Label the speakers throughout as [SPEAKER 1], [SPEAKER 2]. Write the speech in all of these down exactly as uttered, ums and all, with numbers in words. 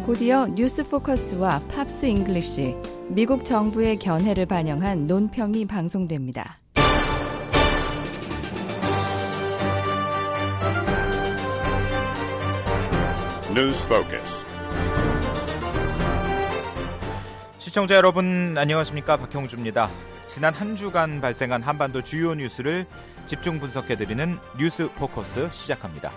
[SPEAKER 1] 곧이어 뉴스 포커스와 팝스 잉글리쉬, 미국 정부의 견해를 반영한 논평이 방송됩니다.
[SPEAKER 2] 뉴스 포커스.
[SPEAKER 3] 시청자 여러분 안녕하십니까? 박형주입니다. 지난 한 주간 발생한 한반도 주요 뉴스를 집중 분석해드리는 뉴스 포커스 시작합니다.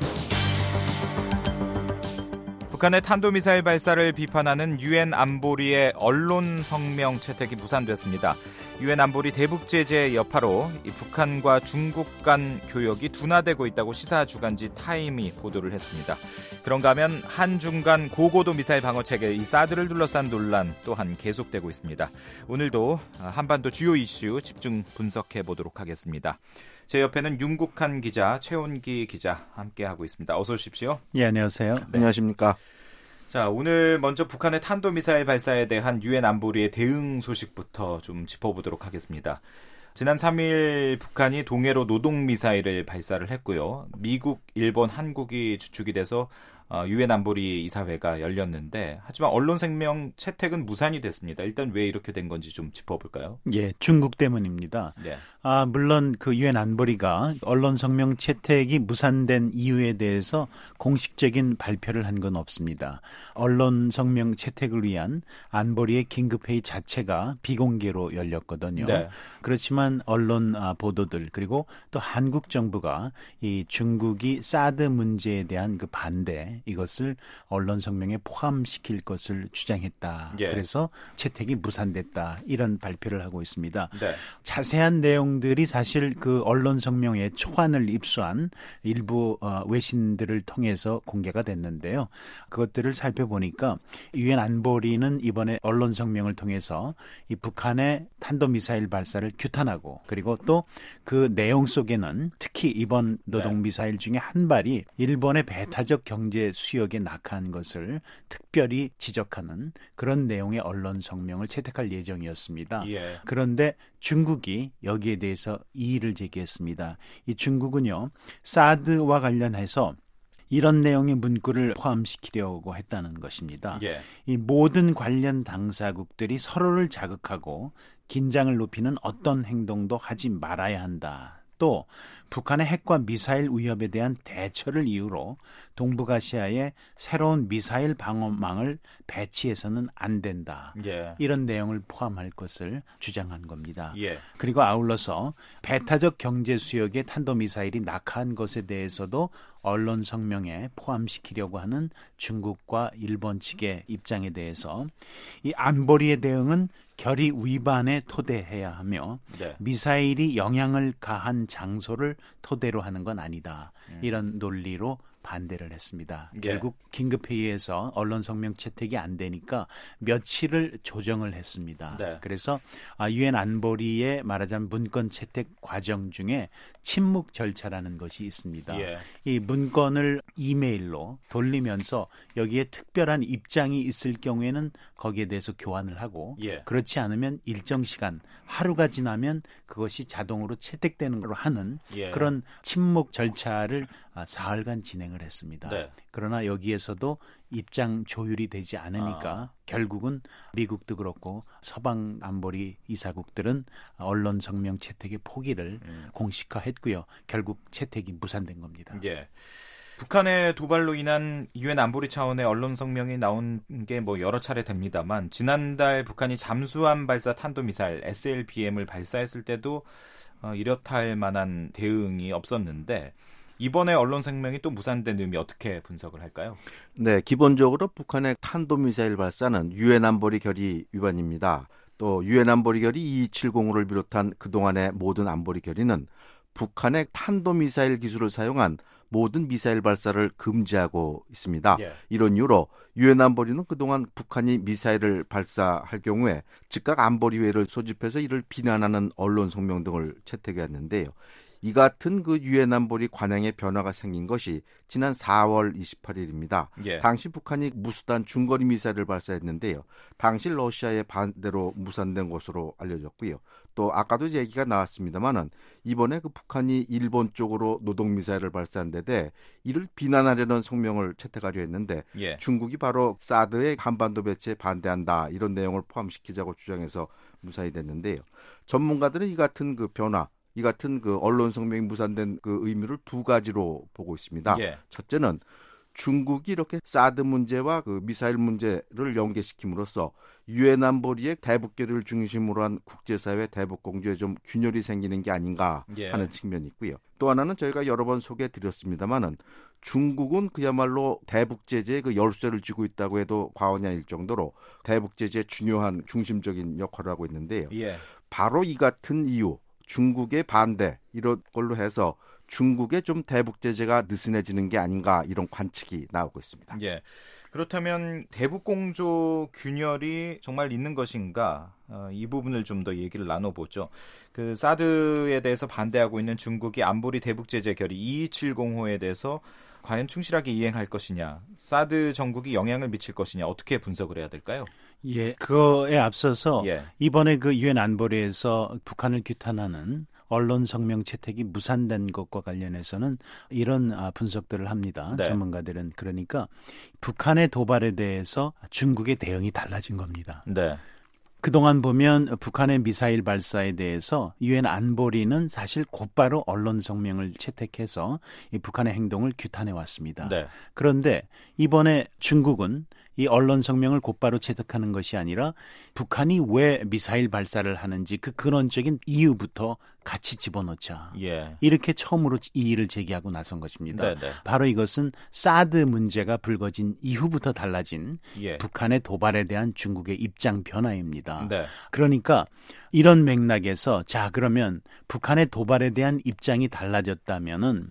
[SPEAKER 3] 북한의 탄도미사일 발사를 비판하는 유엔 안보리의 언론 성명 채택이 무산됐습니다. 유엔 안보리 대북 제재 여파로 이 북한과 중국 간 교역이 둔화되고 있다고 시사 주간지 타임이 보도를 했습니다. 그런가 하면 한중 간 고고도 미사일 방어 체계 이 사드를 둘러싼 논란 또한 계속되고 있습니다. 오늘도 한반도 주요 이슈 집중 분석해 보도록 하겠습니다. 제 옆에는 윤국한 기자, 최원기 기자 함께하고 있습니다. 어서 오십시오.
[SPEAKER 4] 예, 안녕하세요.
[SPEAKER 5] 네. 안녕하십니까.
[SPEAKER 3] 자, 오늘 먼저 북한의 탄도미사일 발사에 대한 유엔 안보리의 대응 소식부터 좀 짚어보도록 하겠습니다. 지난 삼 일 북한이 동해로 노동미사일을 발사를 했고요. 미국, 일본, 한국이 주축이 돼서 유엔 안보리 이사회가 열렸는데 하지만 언론 생명 채택은 무산이 됐습니다. 일단 왜 이렇게 된 건지 좀 짚어볼까요?
[SPEAKER 4] 예, 중국 때문입니다.
[SPEAKER 3] 네.
[SPEAKER 4] 아, 물론 그 유엔 안보리가 언론 성명 채택이 무산된 이유에 대해서 공식적인 발표를 한 건 없습니다. 언론 성명 채택을 위한 안보리의 긴급회의 자체가 비공개로 열렸거든요. 네. 그렇지만 언론 보도들 그리고 또 한국 정부가 이 중국이 사드 문제에 대한 그 반대 이것을 언론 성명에 포함시킬 것을 주장했다. 예. 그래서 채택이 무산됐다. 이런 발표를 하고 있습니다. 네. 자세한 내용들이 사실 그 언론 성명에 초안을 입수한 일부 외신들을 통해서 공개가 됐는데요. 그것들을 살펴보니까 유엔 안보리는 이번에 언론 성명을 통해서 이 북한의 탄도미사일 발사를 규탄하고 그리고 또 그 내용 속에는 특히 이번 노동미사일 중에 한 발이 일본의 배타적 경제 수역에 낙하한 것을 특별히 지적하는 그런 내용의 언론 성명을 채택할 예정이었습니다. 예. 그런데 중국이 여기에 대해서 이의를 제기했습니다. 이 중국은요, 사드와 관련해서 이런 내용의 문구를 포함시키려고 했다는 것입니다. 예. 이 모든 관련 당사국들이 서로를 자극하고 긴장을 높이는 어떤 행동도 하지 말아야 한다. 또 북한의 핵과 미사일 위협에 대한 대처를 이유로 동북아시아에 새로운 미사일 방어망을 배치해서는 안 된다. 예. 이런 내용을 포함할 것을 주장한 겁니다. 예. 그리고 아울러서 배타적 경제 수역의 탄도미사일이 낙하한 것에 대해서도 언론 성명에 포함시키려고 하는 중국과 일본 측의 입장에 대해서 이 안보리의 대응은 결의 위반에 토대해야 하며 네. 미사일이 영향을 가한 장소를 토대로 하는 건 아니다. 음. 이런 논리로 반대를 했습니다. 네. 결국 긴급회의에서 언론 성명 채택이 안 되니까 며칠을 조정을 했습니다. 네. 그래서 유엔 안보리의 말하자면 문건 채택 과정 중에 침묵 절차라는 것이 있습니다. 예. 이 문건을 이메일로 돌리면서 여기에 특별한 입장이 있을 경우에는 거기에 대해서 교환을 하고 예. 그렇지 않으면 일정 시간 하루가 지나면 그것이 자동으로 채택되는 걸로 하는 예. 그런 침묵 절차를 사흘간 진행을 했습니다. 네. 그러나 여기에서도 입장 조율이 되지 않으니까 아. 결국은 미국도 그렇고 서방 안보리 이사국들은 언론 성명 채택의 포기를 음. 공식화했고요. 결국 채택이 무산된 겁니다.
[SPEAKER 3] 예. 북한의 도발로 인한 유엔 안보리 차원의 언론 성명이 나온 게 뭐 여러 차례 됩니다만 지난달 북한이 잠수함 발사 탄도미사일 에스엘비엠을 발사했을 때도 어, 이렇다 할 만한 대응이 없었는데 이번에 언론 성명이 또 무산된 의미 어떻게 분석을 할까요?
[SPEAKER 5] 네, 기본적으로 북한의 탄도미사일 발사는 유엔 안보리 결의 위반입니다. 또 유엔 안보리 결의 이이칠공오를 비롯한 그동안의 모든 안보리 결의는 북한의 탄도미사일 기술을 사용한 모든 미사일 발사를 금지하고 있습니다. 예. 이런 이유로 유엔 안보리는 그동안 북한이 미사일을 발사할 경우에 즉각 안보리회를 소집해서 이를 비난하는 언론 성명 등을 채택했는데요. 이 같은 그 유엔 안보리 관행의 변화가 생긴 것이 지난 사월 이십팔일입니다.
[SPEAKER 3] 예.
[SPEAKER 5] 당시 북한이 무수단 중거리 미사일을 발사했는데요. 당시 러시아의 반대로 무산된 것으로 알려졌고요. 또 아까도 얘기가 나왔습니다만은 이번에 그 북한이 일본 쪽으로 노동 미사일을 발사한 데 대해 이를 비난하려는 성명을 채택하려 했는데
[SPEAKER 3] 예.
[SPEAKER 5] 중국이 바로 사드의 한반도 배치에 반대한다 이런 내용을 포함시키자고 주장해서 무사히 됐는데요. 전문가들은 이 같은 그 변화, 이 같은 그 언론 성명이 무산된 그 의미를 두 가지로 보고 있습니다.
[SPEAKER 3] 예.
[SPEAKER 5] 첫째는 중국이 이렇게 사드 문제와 그 미사일 문제를 연계시킴으로써 유엔 안보리의 대북 결의를 중심으로 한 국제사회 대북 공조에 좀 균열이 생기는 게 아닌가 하는 예. 측면이 있고요. 또 하나는 저희가 여러 번 소개해드렸습니다만은 중국은 그야말로 대북 제재에 그 열쇠를 쥐고 있다고 해도 과언이 아닐 정도로 대북 제재의 중요한 중심적인 역할을 하고 있는데요.
[SPEAKER 3] 예.
[SPEAKER 5] 바로 이 같은 이유, 중국의 반대 이런 걸로 해서 중국의 좀 대북 제재가 느슨해지는 게 아닌가 이런 관측이 나오고 있습니다.
[SPEAKER 3] 예. 그렇다면 대북 공조 균열이 정말 있는 것인가? 어, 이 부분을 좀 더 얘기를 나눠보죠. 그 사드에 대해서 반대하고 있는 중국이 안보리 대북 제재 결의 이이칠공호에 대해서 과연 충실하게 이행할 것이냐? 사드 정국이 영향을 미칠 것이냐? 어떻게 분석을 해야 될까요?
[SPEAKER 4] 예, 그거에 앞서서
[SPEAKER 3] 예.
[SPEAKER 4] 이번에 그 유엔 안보리에서 북한을 규탄하는 언론 성명 채택이 무산된 것과 관련해서는 이런 분석들을 합니다.
[SPEAKER 3] 네.
[SPEAKER 4] 전문가들은. 그러니까 북한의 도발에 대해서 중국의 대응이 달라진 겁니다.
[SPEAKER 3] 네.
[SPEAKER 4] 그동안 보면 북한의 미사일 발사에 대해서 유엔 안보리는 사실 곧바로 언론 성명을 채택해서 이 북한의 행동을 규탄해 왔습니다.
[SPEAKER 3] 네.
[SPEAKER 4] 그런데 이번에 중국은 이 언론 성명을 곧바로 채택하는 것이 아니라 북한이 왜 미사일 발사를 하는지 그 근원적인 이유부터 같이 집어넣자.
[SPEAKER 3] 예.
[SPEAKER 4] 이렇게 처음으로 이의를 제기하고 나선 것입니다.
[SPEAKER 3] 네네.
[SPEAKER 4] 바로 이것은 사드 문제가 불거진 이후부터 달라진
[SPEAKER 3] 예.
[SPEAKER 4] 북한의 도발에 대한 중국의 입장 변화입니다.
[SPEAKER 3] 네.
[SPEAKER 4] 그러니까 이런 맥락에서 자 그러면 북한의 도발에 대한 입장이 달라졌다면은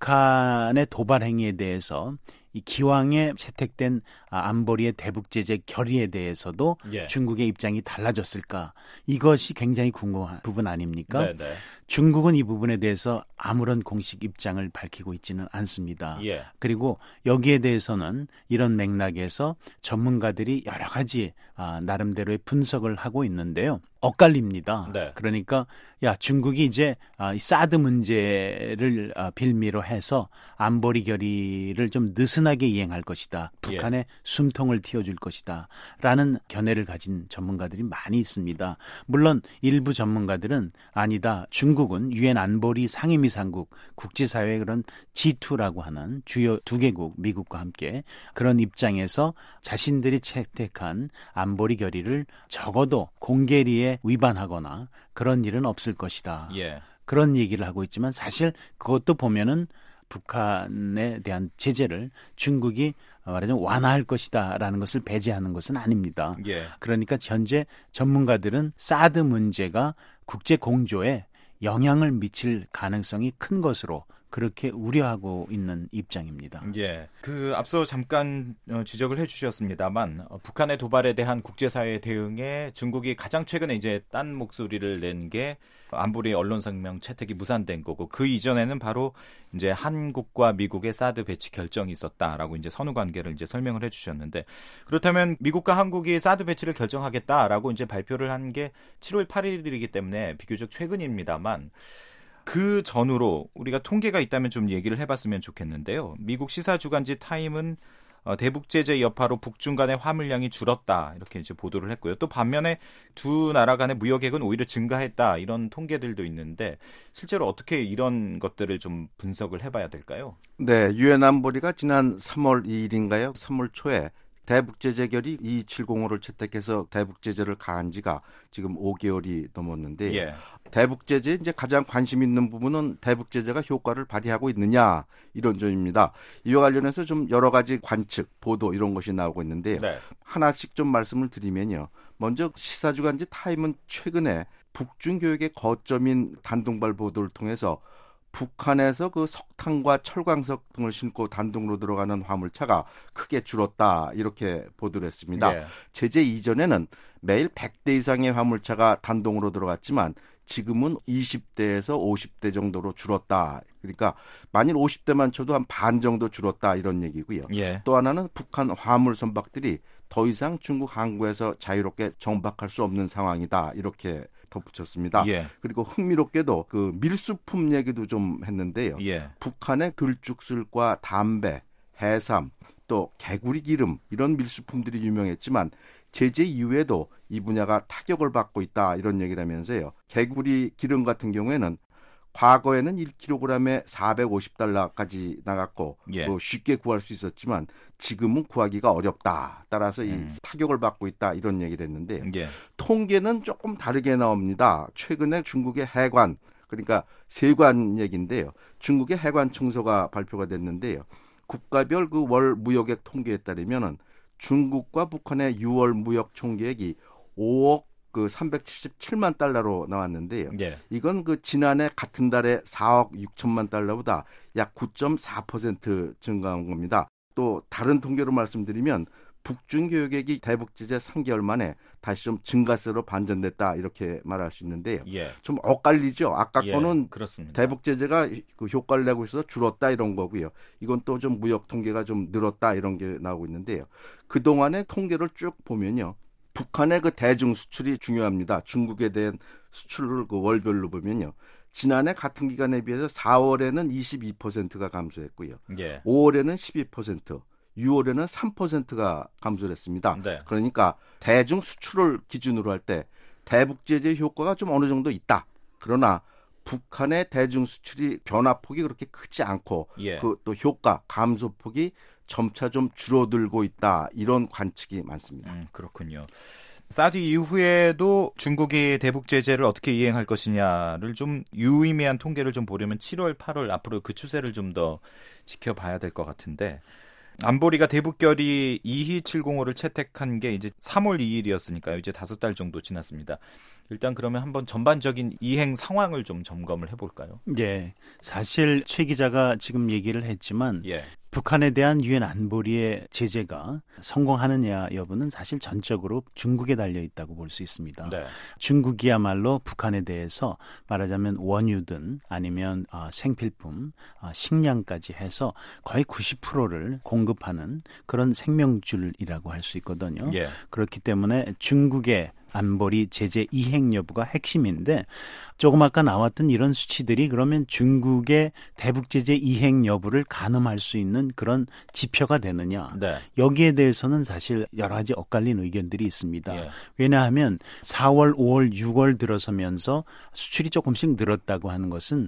[SPEAKER 4] 북한의 도발 행위에 대해서 이 기왕에 채택된 안보리의 대북 제재 결의에 대해서도
[SPEAKER 3] 예.
[SPEAKER 4] 중국의 입장이 달라졌을까? 이것이 굉장히 궁금한 부분 아닙니까?
[SPEAKER 3] 네네.
[SPEAKER 4] 중국은 이 부분에 대해서 아무런 공식 입장을 밝히고 있지는 않습니다.
[SPEAKER 3] 예.
[SPEAKER 4] 그리고 여기에 대해서는 이런 맥락에서 전문가들이 여러 가지 아, 나름대로의 분석을 하고 있는데요. 엇갈립니다.
[SPEAKER 3] 네.
[SPEAKER 4] 그러니까 야 중국이 이제 아, 이 사드 문제를 아, 빌미로 해서 안보리 결의를 좀 느슨하게 이행할 것이다. 북한의
[SPEAKER 3] 예.
[SPEAKER 4] 숨통을 틔워줄 것이다. 라는 견해를 가진 전문가들이 많이 있습니다. 물론 일부 전문가들은 아니다. 중국은 유엔 안보리 상임이사국 국제사회의 그런 지투라고 하는 주요 두 개국 미국과 함께 그런 입장에서 자신들이 채택한 안보리 결의를 적어도 공개리에 위반하거나 그런 일은 없을 것이다.
[SPEAKER 3] 예.
[SPEAKER 4] 그런 얘기를 하고 있지만 사실 그것도 보면은 북한에 대한 제재를 중국이 말하자면 완화할 것이다라는 것을 배제하는 것은 아닙니다.
[SPEAKER 3] 예.
[SPEAKER 4] 그러니까 현재 전문가들은 사드 문제가 국제 공조에 영향을 미칠 가능성이 큰 것으로 그렇게 우려하고 있는 입장입니다.
[SPEAKER 3] 예, 그 앞서 잠깐 지적을 해주셨습니다만 어, 북한의 도발에 대한 국제사회의 대응에 중국이 가장 최근에 이제 딴 목소리를 낸 게 안보리 언론 성명 채택이 무산된 거고 그 이전에는 바로 이제 한국과 미국의 사드 배치 결정이 있었다라고 이제 선후 관계를 이제 설명을 해주셨는데 그렇다면 미국과 한국이 사드 배치를 결정하겠다라고 이제 발표를 한 게 칠월 팔일이기 때문에 비교적 최근입니다만. 그 전후로 우리가 통계가 있다면 좀 얘기를 해봤으면 좋겠는데요. 미국 시사주간지 타임은 어, 대북 제재 여파로 북중 간의 화물량이 줄었다 이렇게 이제 보도를 했고요. 또 반면에 두 나라 간의 무역액은 오히려 증가했다 이런 통계들도 있는데 실제로 어떻게 이런 것들을 좀 분석을 해봐야 될까요?
[SPEAKER 5] 네, 유엔 안보리가 지난 삼월 이일인가요? 삼월 초에 대북 제재 결의 이이칠공호를 채택해서 대북 제재를 가한 지가 지금 오 개월이 넘었는데
[SPEAKER 3] 예.
[SPEAKER 5] 대북 제재 이제 가장 관심 있는 부분은 대북 제재가 효과를 발휘하고 있느냐 이런 점입니다. 이와 관련해서 좀 여러 가지 관측, 보도 이런 것이 나오고 있는데요.
[SPEAKER 3] 네.
[SPEAKER 5] 하나씩 좀 말씀을 드리면요. 먼저 시사주간지 타임은 최근에 북중 교역의 거점인 단둥발 보도를 통해서 북한에서 그 석탄과 철광석 등을 싣고 단둥으로 들어가는 화물차가 크게 줄었다 이렇게 보도를 했습니다.
[SPEAKER 3] 예.
[SPEAKER 5] 제재 이전에는 매일 백 대 이상의 화물차가 단둥으로 들어갔지만 지금은 이십 대에서 오십 대 정도로 줄었다. 그러니까 만일 오십 대만 쳐도 한 반 정도 줄었다 이런 얘기고요.
[SPEAKER 3] 예.
[SPEAKER 5] 또 하나는 북한 화물 선박들이 더 이상 중국 항구에서 자유롭게 정박할 수 없는 상황이다. 이렇게 덧붙였습니다.
[SPEAKER 3] 예.
[SPEAKER 5] 그리고 흥미롭게도 그 밀수품 얘기도 좀 했는데요.
[SPEAKER 3] 예.
[SPEAKER 5] 북한의 들쭉술과 담배, 해삼, 또 개구리 기름 이런 밀수품들이 유명했지만 제재 이후에도 이 분야가 타격을 받고 있다 이런 얘기를 하면서요. 개구리 기름 같은 경우에는 과거에는 일 킬로그램에 사백오십 달러까지 나갔고
[SPEAKER 3] 예.
[SPEAKER 5] 또 쉽게 구할 수 있었지만 지금은 구하기가 어렵다. 따라서 이
[SPEAKER 3] 음.
[SPEAKER 5] 타격을 받고 있다 이런 얘기를 했는데요.
[SPEAKER 3] 예.
[SPEAKER 5] 통계는 조금 다르게 나옵니다. 최근에 중국의 해관 그러니까 세관 얘기인데요. 중국의 해관 청소가 발표가 됐는데요. 국가별 그 월 무역액 통계에 따르면은 중국과 북한의 유월 무역 총계액이 오억 그 삼백칠십칠만 달러로 나왔는데요.
[SPEAKER 3] 예.
[SPEAKER 5] 이건 그 지난해 같은 달에 사억 육천만 달러보다 약 구 점 사 퍼센트 증가한 겁니다. 또 다른 통계로 말씀드리면 북중 교역액이 대북 제재 삼 개월 만에 다시 좀 증가세로 반전됐다 이렇게 말할 수 있는데요.
[SPEAKER 3] 예.
[SPEAKER 5] 좀 엇갈리죠. 아까
[SPEAKER 3] 예,
[SPEAKER 5] 거는
[SPEAKER 3] 그렇습니다.
[SPEAKER 5] 대북 제재가 그 효과를 내고 있어서 줄었다 이런 거고요. 이건 또 좀 무역 통계가 좀 늘었다 이런 게 나오고 있는데요. 그동안의 통계를 쭉 보면요. 북한의 그 대중 수출이 중요합니다. 중국에 대한 수출을 그 월별로 보면요. 지난해 같은 기간에 비해서 사월에는 이십이 퍼센트가 감소했고요.
[SPEAKER 3] 예.
[SPEAKER 5] 오월에는 십이 퍼센트, 유월에는 삼 퍼센트가 감소를 했습니다.
[SPEAKER 3] 네.
[SPEAKER 5] 그러니까 대중 수출을 기준으로 할 때 대북 제재 효과가 좀 어느 정도 있다. 그러나 북한의 대중 수출이 변화폭이 그렇게 크지 않고
[SPEAKER 3] 예.
[SPEAKER 5] 그 또 효과 감소폭이 점차 좀 줄어들고 있다. 이런 관측이 많습니다.
[SPEAKER 3] 음, 그렇군요. 사드 이후에도 중국이 대북 제재를 어떻게 이행할 것이냐를 좀 유의미한 통계를 좀 보려면 칠월, 팔월 앞으로 그 추세를 좀 더 지켜봐야 될 것 같은데 안보리가 대북결의 이이칠공오를 채택한 게 이제 삼월 이일이었으니까요. 이제 다섯 달 정도 지났습니다. 일단 그러면 한번 전반적인 이행 상황을 좀 점검을 해볼까요?
[SPEAKER 4] 예, 사실 최 기자가 지금 얘기를 했지만
[SPEAKER 3] 예.
[SPEAKER 4] 북한에 대한 유엔 안보리의 제재가 성공하느냐 여부는 사실 전적으로 중국에 달려 있다고 볼 수 있습니다.
[SPEAKER 3] 네.
[SPEAKER 4] 중국이야말로 북한에 대해서 말하자면 원유든 아니면 어, 생필품, 어, 식량까지 해서 거의 구십 퍼센트를 공급하는 그런 생명줄이라고 할 수 있거든요.
[SPEAKER 3] 예.
[SPEAKER 4] 그렇기 때문에 중국의 안보리 제재 이행 여부가 핵심인데 조금 아까 나왔던 이런 수치들이 그러면 중국의 대북 제재 이행 여부를 가늠할 수 있는 그런 지표가 되느냐.
[SPEAKER 3] 네.
[SPEAKER 4] 여기에 대해서는 사실 여러 가지 엇갈린 의견들이 있습니다.
[SPEAKER 3] 예.
[SPEAKER 4] 왜냐하면 사월, 오월, 유월 들어서면서 수출이 조금씩 늘었다고 하는 것은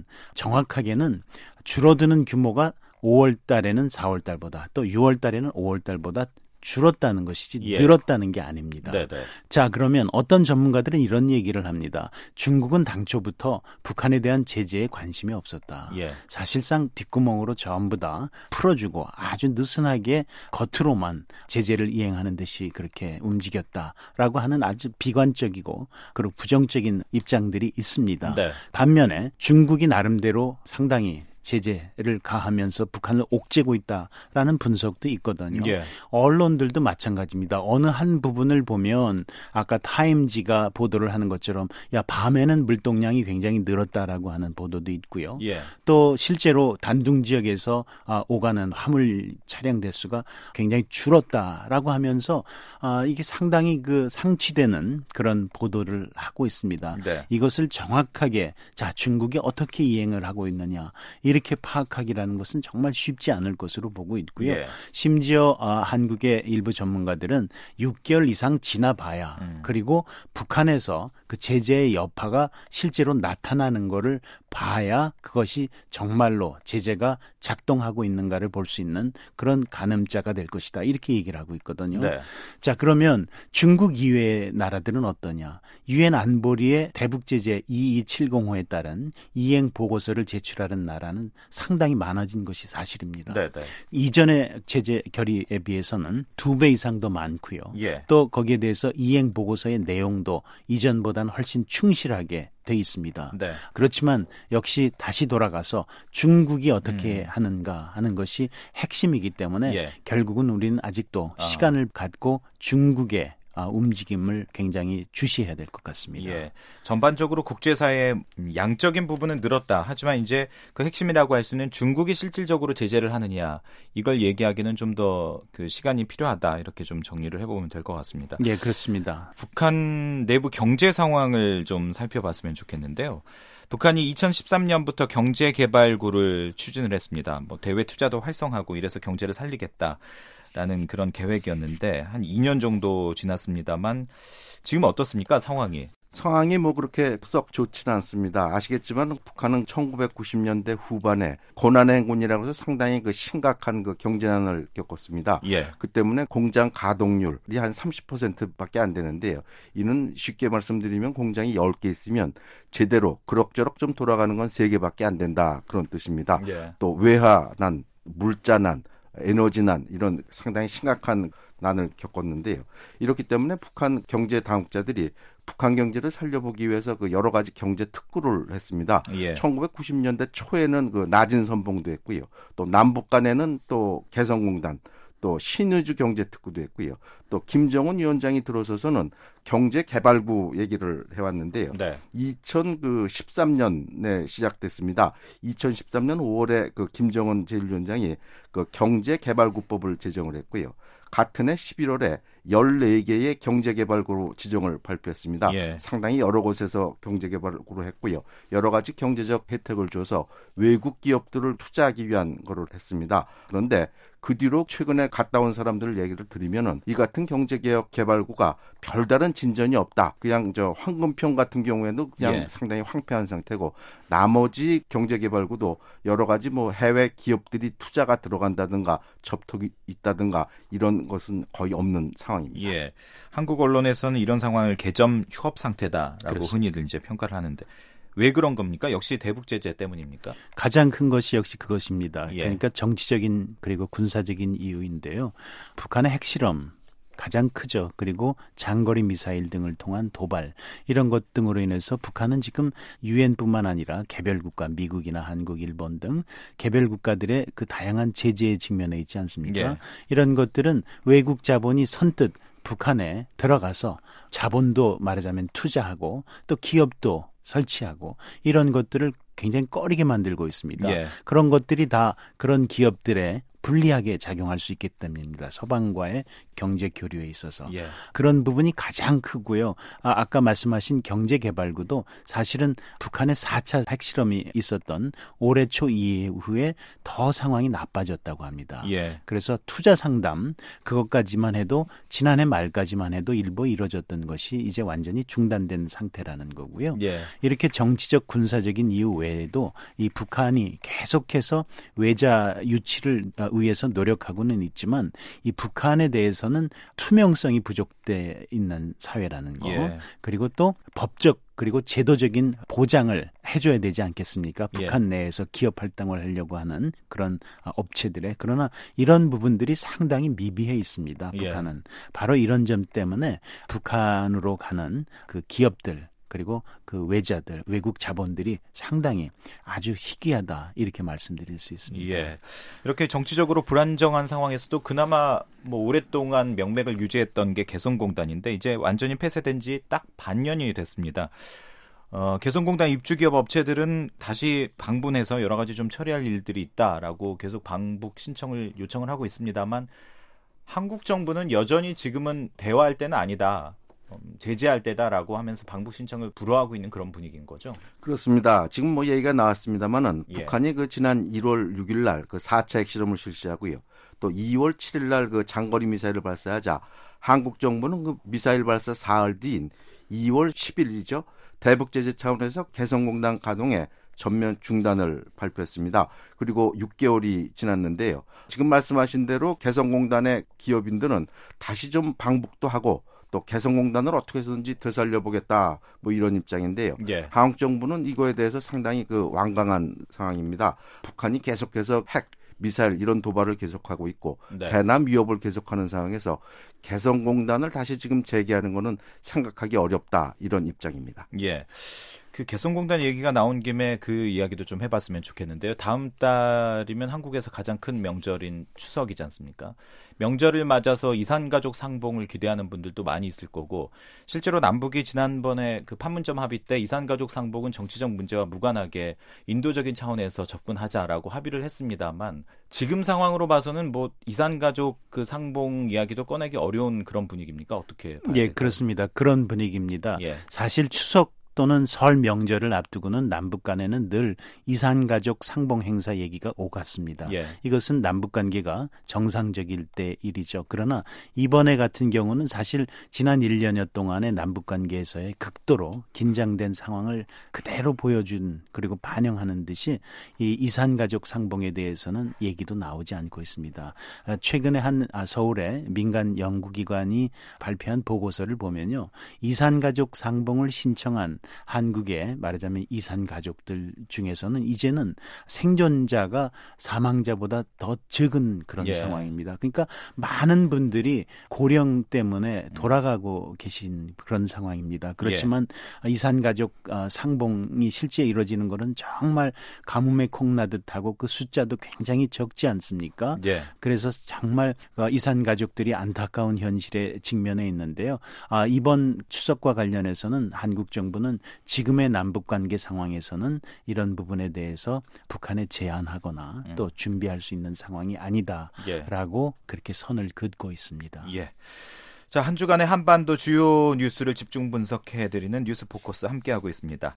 [SPEAKER 4] 정확하게는 줄어드는 규모가 오월 달에는 사월 달보다 또 유월 달에는 오월 달보다 줄었다는 것이지
[SPEAKER 3] 예.
[SPEAKER 4] 늘었다는 게 아닙니다.
[SPEAKER 3] 네네.
[SPEAKER 4] 자, 그러면 어떤 전문가들은 이런 얘기를 합니다. 중국은 당초부터 북한에 대한 제재에 관심이 없었다.
[SPEAKER 3] 예.
[SPEAKER 4] 사실상 뒷구멍으로 전부 다 풀어주고 아주 느슨하게 겉으로만 제재를 이행하는 듯이 그렇게 움직였다라고 하는 아주 비관적이고 그리고 부정적인 입장들이 있습니다.
[SPEAKER 3] 네.
[SPEAKER 4] 반면에 중국이 나름대로 상당히 제재를 가하면서 북한을 옥죄고 있다라는 분석도 있거든요.
[SPEAKER 3] 예.
[SPEAKER 4] 언론들도 마찬가지입니다. 어느 한 부분을 보면 아까 타임지가 보도를 하는 것처럼 야 밤에는 물동량이 굉장히 늘었다라고 하는 보도도 있고요.
[SPEAKER 3] 예.
[SPEAKER 4] 또 실제로 단둥 지역에서 아, 오가는 화물 차량 대수가 굉장히 줄었다라고 하면서 아, 이게 상당히 그 상치되는 그런 보도를 하고 있습니다.
[SPEAKER 3] 네.
[SPEAKER 4] 이것을 정확하게 자 중국이 어떻게 이행을 하고 있느냐 이렇게 파악하기라는 것은 정말 쉽지 않을 것으로 보고 있고요.
[SPEAKER 3] 예.
[SPEAKER 4] 심지어 아, 한국의 일부 전문가들은 육 개월 이상 지나봐야
[SPEAKER 3] 음.
[SPEAKER 4] 그리고 북한에서 그 제재의 여파가 실제로 나타나는 거를 봐야 그것이 정말로 제재가 작동하고 있는가를 볼 수 있는 그런 가늠자가 될 것이다. 이렇게 얘기를 하고 있거든요.
[SPEAKER 3] 네.
[SPEAKER 4] 자, 그러면 중국 이외의 나라들은 어떠냐? 유엔 안보리의 대북 제재 이이칠공오에 따른 이행 보고서를 제출하는 나라는 상당히 많아진 것이 사실입니다.
[SPEAKER 3] 네, 네.
[SPEAKER 4] 이전의 제재 결의에 비해서는 두 배 이상 더 많고요.
[SPEAKER 3] 예.
[SPEAKER 4] 또 거기에 대해서 이행 보고서의 내용도 이전보다는 훨씬 충실하게 돼 있습니다.
[SPEAKER 3] 네.
[SPEAKER 4] 그렇지만 역시 다시 돌아가서 중국이 어떻게
[SPEAKER 3] 음.
[SPEAKER 4] 하는가 하는 것이 핵심이기 때문에
[SPEAKER 3] 예.
[SPEAKER 4] 결국은 우리는 아직도
[SPEAKER 3] 아.
[SPEAKER 4] 시간을 갖고 중국의 움직임을 굉장히 주시해야 될 것 같습니다.
[SPEAKER 3] 예, 전반적으로 국제사회의 양적인 부분은 늘었다. 하지만 이제 그 핵심이라고 할 수 있는 중국이 실질적으로 제재를 하느냐, 이걸 얘기하기는 좀 더 그 시간이 필요하다. 이렇게 좀 정리를 해보면 될 것 같습니다.
[SPEAKER 4] 예, 그렇습니다.
[SPEAKER 3] 북한 내부 경제 상황을 좀 살펴봤으면 좋겠는데요. 북한이 이천십삼 년부터 경제개발구를 추진을 했습니다. 뭐 대외 투자도 활성화하고 이래서 경제를 살리겠다라는 그런 계획이었는데 한 이 년 정도 지났습니다만 지금 어떻습니까, 상황이?
[SPEAKER 5] 상황이 뭐 그렇게 썩 좋지는 않습니다. 아시겠지만 북한은 천구백구십 년대 후반에 고난행군이라고 해서 상당히 그 심각한 그 경제난을 겪었습니다.
[SPEAKER 3] 예.
[SPEAKER 5] 그 때문에 공장 가동률이 한 삼십 퍼센트밖에 안 되는데요. 이는 쉽게 말씀드리면 공장이 열 개 있으면 제대로 그럭저럭 좀 돌아가는 건 세 개밖에 안 된다. 그런 뜻입니다.
[SPEAKER 3] 예.
[SPEAKER 5] 또 외화난, 물자난, 에너지난 이런 상당히 심각한 난을 겪었는데요. 이렇기 때문에 북한 경제 당국자들이 북한 경제를 살려보기 위해서 그 여러 가지 경제 특구를 했습니다.
[SPEAKER 3] 예.
[SPEAKER 5] 천구백구십 년대 초에는 그 낮은 선봉도 했고요. 또 남북 간에는 또 개성공단, 또 신의주 경제 특구도 했고요. 또 김정은 위원장이 들어서서는 경제개발구 얘기를 해왔는데요.
[SPEAKER 3] 네.
[SPEAKER 5] 이천십삼 년에 시작됐습니다. 이천십삼 년 오월에 그 김정은 제일 위원장이 그 경제개발구법을 제정을 했고요. 같은 해 십일월에 열네 개의 경제개발구로 지정을 발표했습니다.
[SPEAKER 3] 예.
[SPEAKER 5] 상당히 여러 곳에서 경제개발구로 했고요. 여러 가지 경제적 혜택을 줘서 외국 기업들을 투자하기 위한 거를 했습니다. 그런데 그 뒤로 최근에 갔다 온 사람들 얘기를 드리면은 이 같은 경제개혁 개발구가 별다른 진전이 없다. 그냥 저 황금평 같은 경우에도 그냥
[SPEAKER 3] 예.
[SPEAKER 5] 상당히 황폐한 상태고 나머지 경제개발구도 여러 가지 뭐 해외 기업들이 투자가 들어간다든가 접촉이 있다든가 이런 것은 거의 없는 상황입니다.
[SPEAKER 3] 예. 한국 언론에서는 이런 상황을 개점 휴업 상태다라고
[SPEAKER 4] 그렇습니다.
[SPEAKER 3] 흔히들 이제 평가를 하는데 왜 그런 겁니까? 역시 대북 제재 때문입니까?
[SPEAKER 4] 가장 큰 것이 역시 그것입니다.
[SPEAKER 3] 예.
[SPEAKER 4] 그러니까 정치적인 그리고 군사적인 이유인데요. 북한의 핵실험 가장 크죠. 그리고 장거리 미사일 등을 통한 도발 이런 것 등으로 인해서 북한은 지금 유엔뿐만 아니라 개별 국가 미국이나 한국, 일본 등 개별 국가들의 그 다양한 제재에 직면해 있지 않습니까?
[SPEAKER 3] 예.
[SPEAKER 4] 이런 것들은 외국 자본이 선뜻 북한에 들어가서 자본도 말하자면 투자하고 또 기업도 설치하고 이런 것들을 굉장히 꺼리게 만들고 있습니다.
[SPEAKER 3] 예.
[SPEAKER 4] 그런 것들이 다 그런 기업들에 불리하게 작용할 수 있기 때문입니다. 서방과의 경제 교류에 있어서.
[SPEAKER 3] 예.
[SPEAKER 4] 그런 부분이 가장 크고요. 아, 아까 말씀하신 경제개발구도 사실은 북한의 사 차 핵실험이 있었던 올해 초 이후에 더 상황이 나빠졌다고 합니다.
[SPEAKER 3] 예.
[SPEAKER 4] 그래서 투자 상담 그것까지만 해도 지난해 말까지만 해도 일부 이루어졌던 것이 이제 완전히 중단된 상태라는 거고요.
[SPEAKER 3] 예.
[SPEAKER 4] 이렇게 정치적 군사적인 이유 외에도 이 북한이 계속해서 외자 유치를 위해서 노력하고는 있지만 이 북한에 대해서는 투명성이 부족돼 있는 사회라는 거.
[SPEAKER 3] 예.
[SPEAKER 4] 그리고 또 법적 그리고 제도적인 보장을 해줘야 되지 않겠습니까?
[SPEAKER 3] 예.
[SPEAKER 4] 북한 내에서 기업 활동을 하려고 하는 그런 업체들의. 그러나 이런 부분들이 상당히 미비해 있습니다.
[SPEAKER 3] 예.
[SPEAKER 4] 북한은. 바로 이런 점 때문에 북한으로 가는 그 기업들 그리고 그 외자들, 외국 자본들이 상당히 아주 희귀하다 이렇게 말씀드릴 수 있습니다.
[SPEAKER 3] 예. 이렇게 정치적으로 불안정한 상황에서도 그나마 뭐 오랫동안 명맥을 유지했던 게 개성공단인데 이제 완전히 폐쇄된 지 딱 반년이 됐습니다. 어, 개성공단 입주기업 업체들은 다시 방문해서 여러 가지 좀 처리할 일들이 있다라고 계속 방북 신청을 요청을 하고 있습니다만 한국 정부는 여전히 지금은 대화할 때는 아니다. 제재할 때다라고 하면서 방북 신청을 불허하고 있는 그런 분위기인 거죠.
[SPEAKER 5] 그렇습니다. 지금 뭐 얘기가 나왔습니다만은
[SPEAKER 3] 예.
[SPEAKER 5] 북한이 그 지난 일월 육일 날 그 사 차 핵실험을 실시하고요. 또 이월 칠일 날 그 장거리 미사일을 발사하자 한국 정부는 그 미사일 발사 사흘 뒤인 이월 십일이죠. 대북 제재 차원에서 개성공단 가동에 전면 중단을 발표했습니다. 그리고 육 개월이 지났는데요. 지금 말씀하신 대로 개성공단의 기업인들은 다시 좀 방북도 하고 또 개성공단을 어떻게 해서든지 되살려보겠다 뭐 이런 입장인데요.
[SPEAKER 3] 예.
[SPEAKER 5] 한국 정부는 이거에 대해서 상당히 그 완강한 상황입니다. 북한이 계속해서 핵, 미사일 이런 도발을 계속하고 있고
[SPEAKER 3] 네.
[SPEAKER 5] 대남 위협을 계속하는 상황에서 개성공단을 다시 지금 재개하는 거는 생각하기 어렵다 이런 입장입니다.
[SPEAKER 3] 예. 그 개성공단 얘기가 나온 김에 그 이야기도 좀 해봤으면 좋겠는데요. 다음 달이면 한국에서 가장 큰 명절인 추석이지 않습니까? 명절을 맞아서 이산가족 상봉을 기대하는 분들도 많이 있을 거고, 실제로 남북이 지난번에 그 판문점 합의 때 이산가족 상봉은 정치적 문제와 무관하게 인도적인 차원에서 접근하자라고 합의를 했습니다만, 지금 상황으로 봐서는 뭐 이산가족 그 상봉 이야기도 꺼내기 어려운 그런 분위기입니까? 어떻게 봐야
[SPEAKER 4] 예,
[SPEAKER 3] 될까요?
[SPEAKER 4] 그렇습니다. 그런 분위기입니다.
[SPEAKER 3] 예.
[SPEAKER 4] 사실 추석 또는 설 명절을 앞두고는 남북 간에는 늘 이산가족 상봉 행사 얘기가 오갔습니다.
[SPEAKER 3] 예.
[SPEAKER 4] 이것은 남북 관계가 정상적일 때 일이죠. 그러나 이번에 같은 경우는 사실 지난 일 년여 동안의 남북 관계에서의 극도로 긴장된 상황을 그대로 보여준 그리고 반영하는 듯이 이 이산가족 상봉에 대해서는 얘기도 나오지 않고 있습니다. 최근에 한 서울의 민간 연구기관이 발표한 보고서를 보면요. 이산가족 상봉을 신청한 한국의 말하자면 이산 가족들 중에서는 이제는 생존자가 사망자보다 더 적은 그런
[SPEAKER 3] 예.
[SPEAKER 4] 상황입니다. 그러니까 많은 분들이 고령 때문에 돌아가고 계신 그런 상황입니다. 그렇지만 예. 이산 가족 상봉이 실제 이루어지는 것은 정말 가뭄에 콩나듯하고 그 숫자도 굉장히 적지 않습니까?
[SPEAKER 3] 예.
[SPEAKER 4] 그래서 정말 이산 가족들이 안타까운 현실에 직면해 있는데요. 이번 추석과 관련해서는 한국 정부는 지금의 남북관계 상황에서는 이런 부분에 대해서 북한에 제안하거나
[SPEAKER 3] 음.
[SPEAKER 4] 또 준비할 수 있는 상황이 아니다라고 예. 그렇게 선을 긋고 있습니다.
[SPEAKER 3] 예. 자, 한 주간의 한반도 주요 뉴스를 집중 분석해드리는 뉴스 포커스 함께하고 있습니다.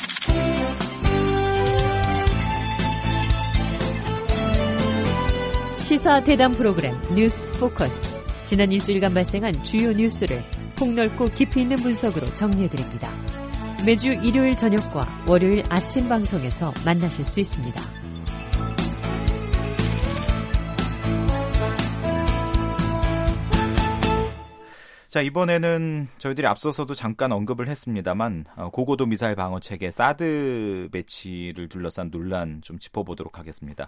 [SPEAKER 6] 시사 대담 프로그램 뉴스 포커스. 지난 일주일간 발생한 주요 뉴스를 폭넓고 깊이 있는 분석으로 정리해드립니다. 매주 일요일 저녁과 월요일 아침 방송에서 만나실 수 있습니다.
[SPEAKER 3] 자, 이번에는 저희들이 앞서서도 잠깐 언급을 했습니다만 고고도 미사일 방어 체계 사드 배치를 둘러싼 논란 좀 짚어보도록 하겠습니다.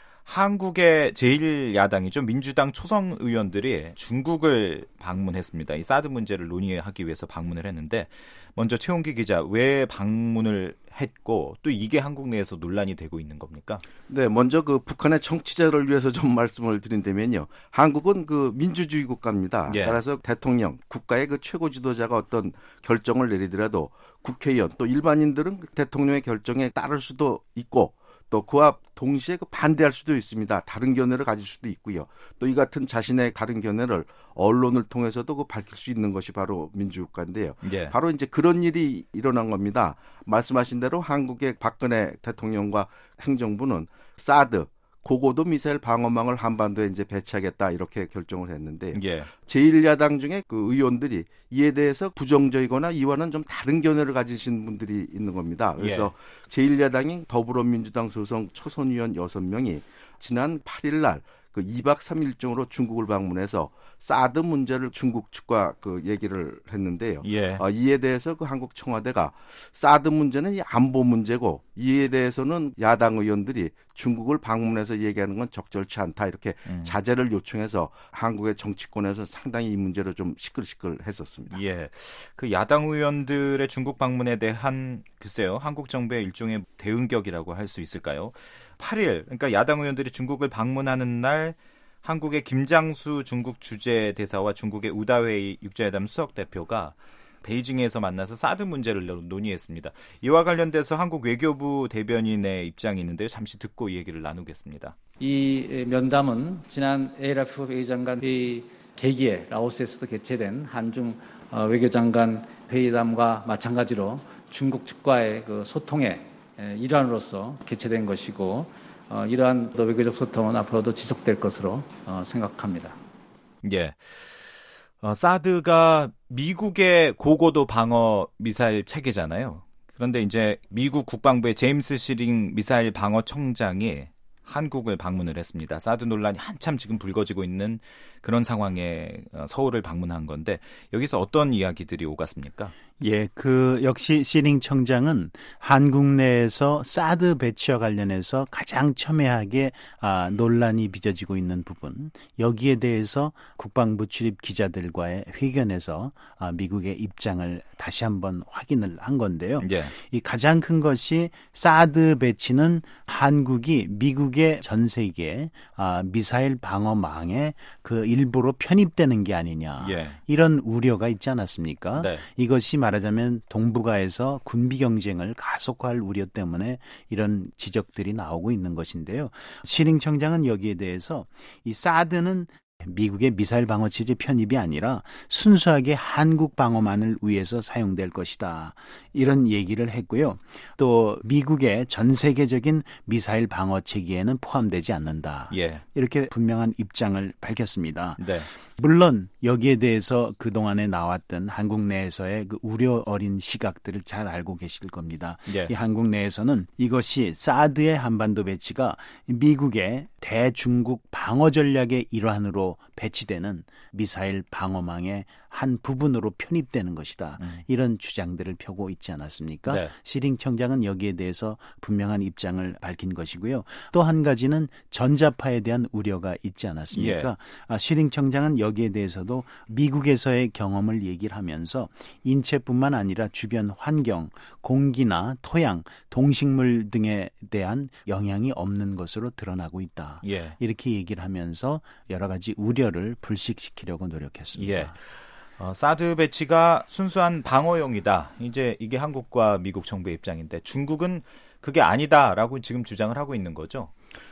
[SPEAKER 3] 한국의 제일 야당이죠. 민주당 초선 의원들이 중국을 방문했습니다. 이 사드 문제를 논의하기 위해서 방문을 했는데, 먼저 최홍기 기자, 왜 방문을 했고 또 이게 한국 내에서 논란이 되고 있는 겁니까?
[SPEAKER 5] 네, 먼저 그 북한의 청취자를 위해서 좀 말씀을 드린다면요. 한국은 그 민주주의 국가입니다.
[SPEAKER 3] 예.
[SPEAKER 5] 따라서 대통령, 국가의 그 최고 지도자가 어떤 결정을 내리더라도 국회의원 또 일반인들은 대통령의 결정에 따를 수도 있고, 또 그와 동시에 반대할 수도 있습니다. 다른 견해를 가질 수도 있고요. 또 이 같은 자신의 다른 견해를 언론을 통해서도 그 밝힐 수 있는 것이 바로 민주국가인데요.
[SPEAKER 3] 예.
[SPEAKER 5] 바로 이제 그런 일이 일어난 겁니다. 말씀하신 대로 한국의 박근혜 대통령과 행정부는 사드 고고도 미사일 방어망을 한반도에 이제 배치하겠다 이렇게 결정을 했는데
[SPEAKER 3] 예.
[SPEAKER 5] 제일 야당 중에 그 의원들이 이에 대해서 부정적이거나 이와는 좀 다른 견해를 가지신 분들이 있는 겁니다. 그래서 예. 제일 야당인 더불어민주당 소속 초선 의원 여섯 명이 지난 팔 일 날 그 이 박 삼 일 일정으로 중국을 방문해서 사드 문제를 중국 측과 그 얘기를 했는데요.
[SPEAKER 3] 예.
[SPEAKER 5] 어, 이에 대해서 그 한국 청와대가 사드 문제는 이 안보 문제고 이에 대해서는 야당 의원들이 중국을 방문해서 얘기하는 건 적절치 않다 이렇게 음. 자제를 요청해서 한국의 정치권에서 상당히 이 문제를 좀 시끌시끌했었습니다.
[SPEAKER 3] 예, 그 야당 의원들의 중국 방문에 대한 글쎄요 한국 정부의 일종의 대응격이라고 할 수 있을까요? 팔 일 그러니까 야당 의원들이 중국을 방문하는 날 한국의 김장수 중국 주재 대사와 중국의 우다웨이 육자회담 수석 대표가 베이징에서 만나서 사드 문제를 논의했습니다. 이와 관련돼서 한국 외교부 대변인의 입장이 있는데요. 잠시 듣고 이 얘기를 나누겠습니다.
[SPEAKER 7] 이 면담은 지난 에이라프 외교장관 회의 계기에 라오스에서도 개최된 한중 외교장관 회의담과 마찬가지로 중국 측과의 그 소통의 일환으로서 개최된 것이고 어, 이러한 외교적 소통은 앞으로도 지속될 것으로 어, 생각합니다.
[SPEAKER 3] 예, 어, 사드가 미국의 고고도 방어 미사일 체계잖아요. 그런데 이제 미국 국방부의 제임스 시링 미사일 방어 청장이 한국을 방문을 했습니다. 사드 논란이 한참 지금 불거지고 있는 그런 상황에 서울을 방문한 건데 여기서 어떤 이야기들이 오갔습니까?
[SPEAKER 4] 예, 그 역시 시링 청장은 한국 내에서 사드 배치와 관련해서 가장 첨예하게 아, 논란이 빚어지고 있는 부분, 여기에 대해서 국방부 출입 기자들과의 회견에서 아, 미국의 입장을 다시 한번 확인을 한 건데요.
[SPEAKER 3] 예.
[SPEAKER 4] 이 가장 큰 것이 사드 배치는 한국이 미국의 전 세계 아, 미사일 방어망에 그 일부로 편입되는 게 아니냐.
[SPEAKER 3] 예.
[SPEAKER 4] 이런 우려가 있지 않았습니까?
[SPEAKER 3] 네.
[SPEAKER 4] 이것이 말하자면 동북아에서 군비 경쟁을 가속화할 우려 때문에 이런 지적들이 나오고 있는 것인데요. 시링 청장은 여기에 대해서 이 사드는 미국의 미사일 방어 체제 편입이 아니라 순수하게 한국 방어만을 위해서 사용될 것이다. 이런 얘기를 했고요. 또 미국의 전 세계적인 미사일 방어 체계에는 포함되지 않는다.
[SPEAKER 3] 예.
[SPEAKER 4] 이렇게 분명한 입장을 밝혔습니다.
[SPEAKER 3] 네.
[SPEAKER 4] 물론 여기에 대해서 그동안에 나왔던 한국 내에서의 그 우려 어린 시각들을 잘 알고 계실 겁니다.
[SPEAKER 3] 예.
[SPEAKER 4] 이 한국 내에서는 이것이 사드의 한반도 배치가 미국의 대중국 방어 전략의 일환으로 배치되는 미사일 방어망의 한 부분으로 편입되는 것이다.
[SPEAKER 3] 음.
[SPEAKER 4] 이런 주장들을 펴고 있지 않았습니까?
[SPEAKER 3] 네.
[SPEAKER 4] 시링 청장은 여기에 대해서 분명한 입장을 밝힌 것이고요. 또 한 가지는 전자파에 대한 우려가 있지 않았습니까?
[SPEAKER 3] 예.
[SPEAKER 4] 아, 시링 청장은 여기에 대해서도 미국에서의 경험을 얘기를 하면서 인체뿐만 아니라 주변 환경, 공기나 토양, 동식물 등에 대한 영향이 없는 것으로 드러나고 있다.
[SPEAKER 3] 예.
[SPEAKER 4] 이렇게 얘기를 하면서 여러 가지 우려를 불식시키려고 노력했습니다.
[SPEAKER 3] 예. 어, 사드 배치가 순수한 방어용이다. 이제 이게 한국과 미국 정부의 입장인데 중국은 그게 아니다라고 지금 주장을 하고 있는 거죠.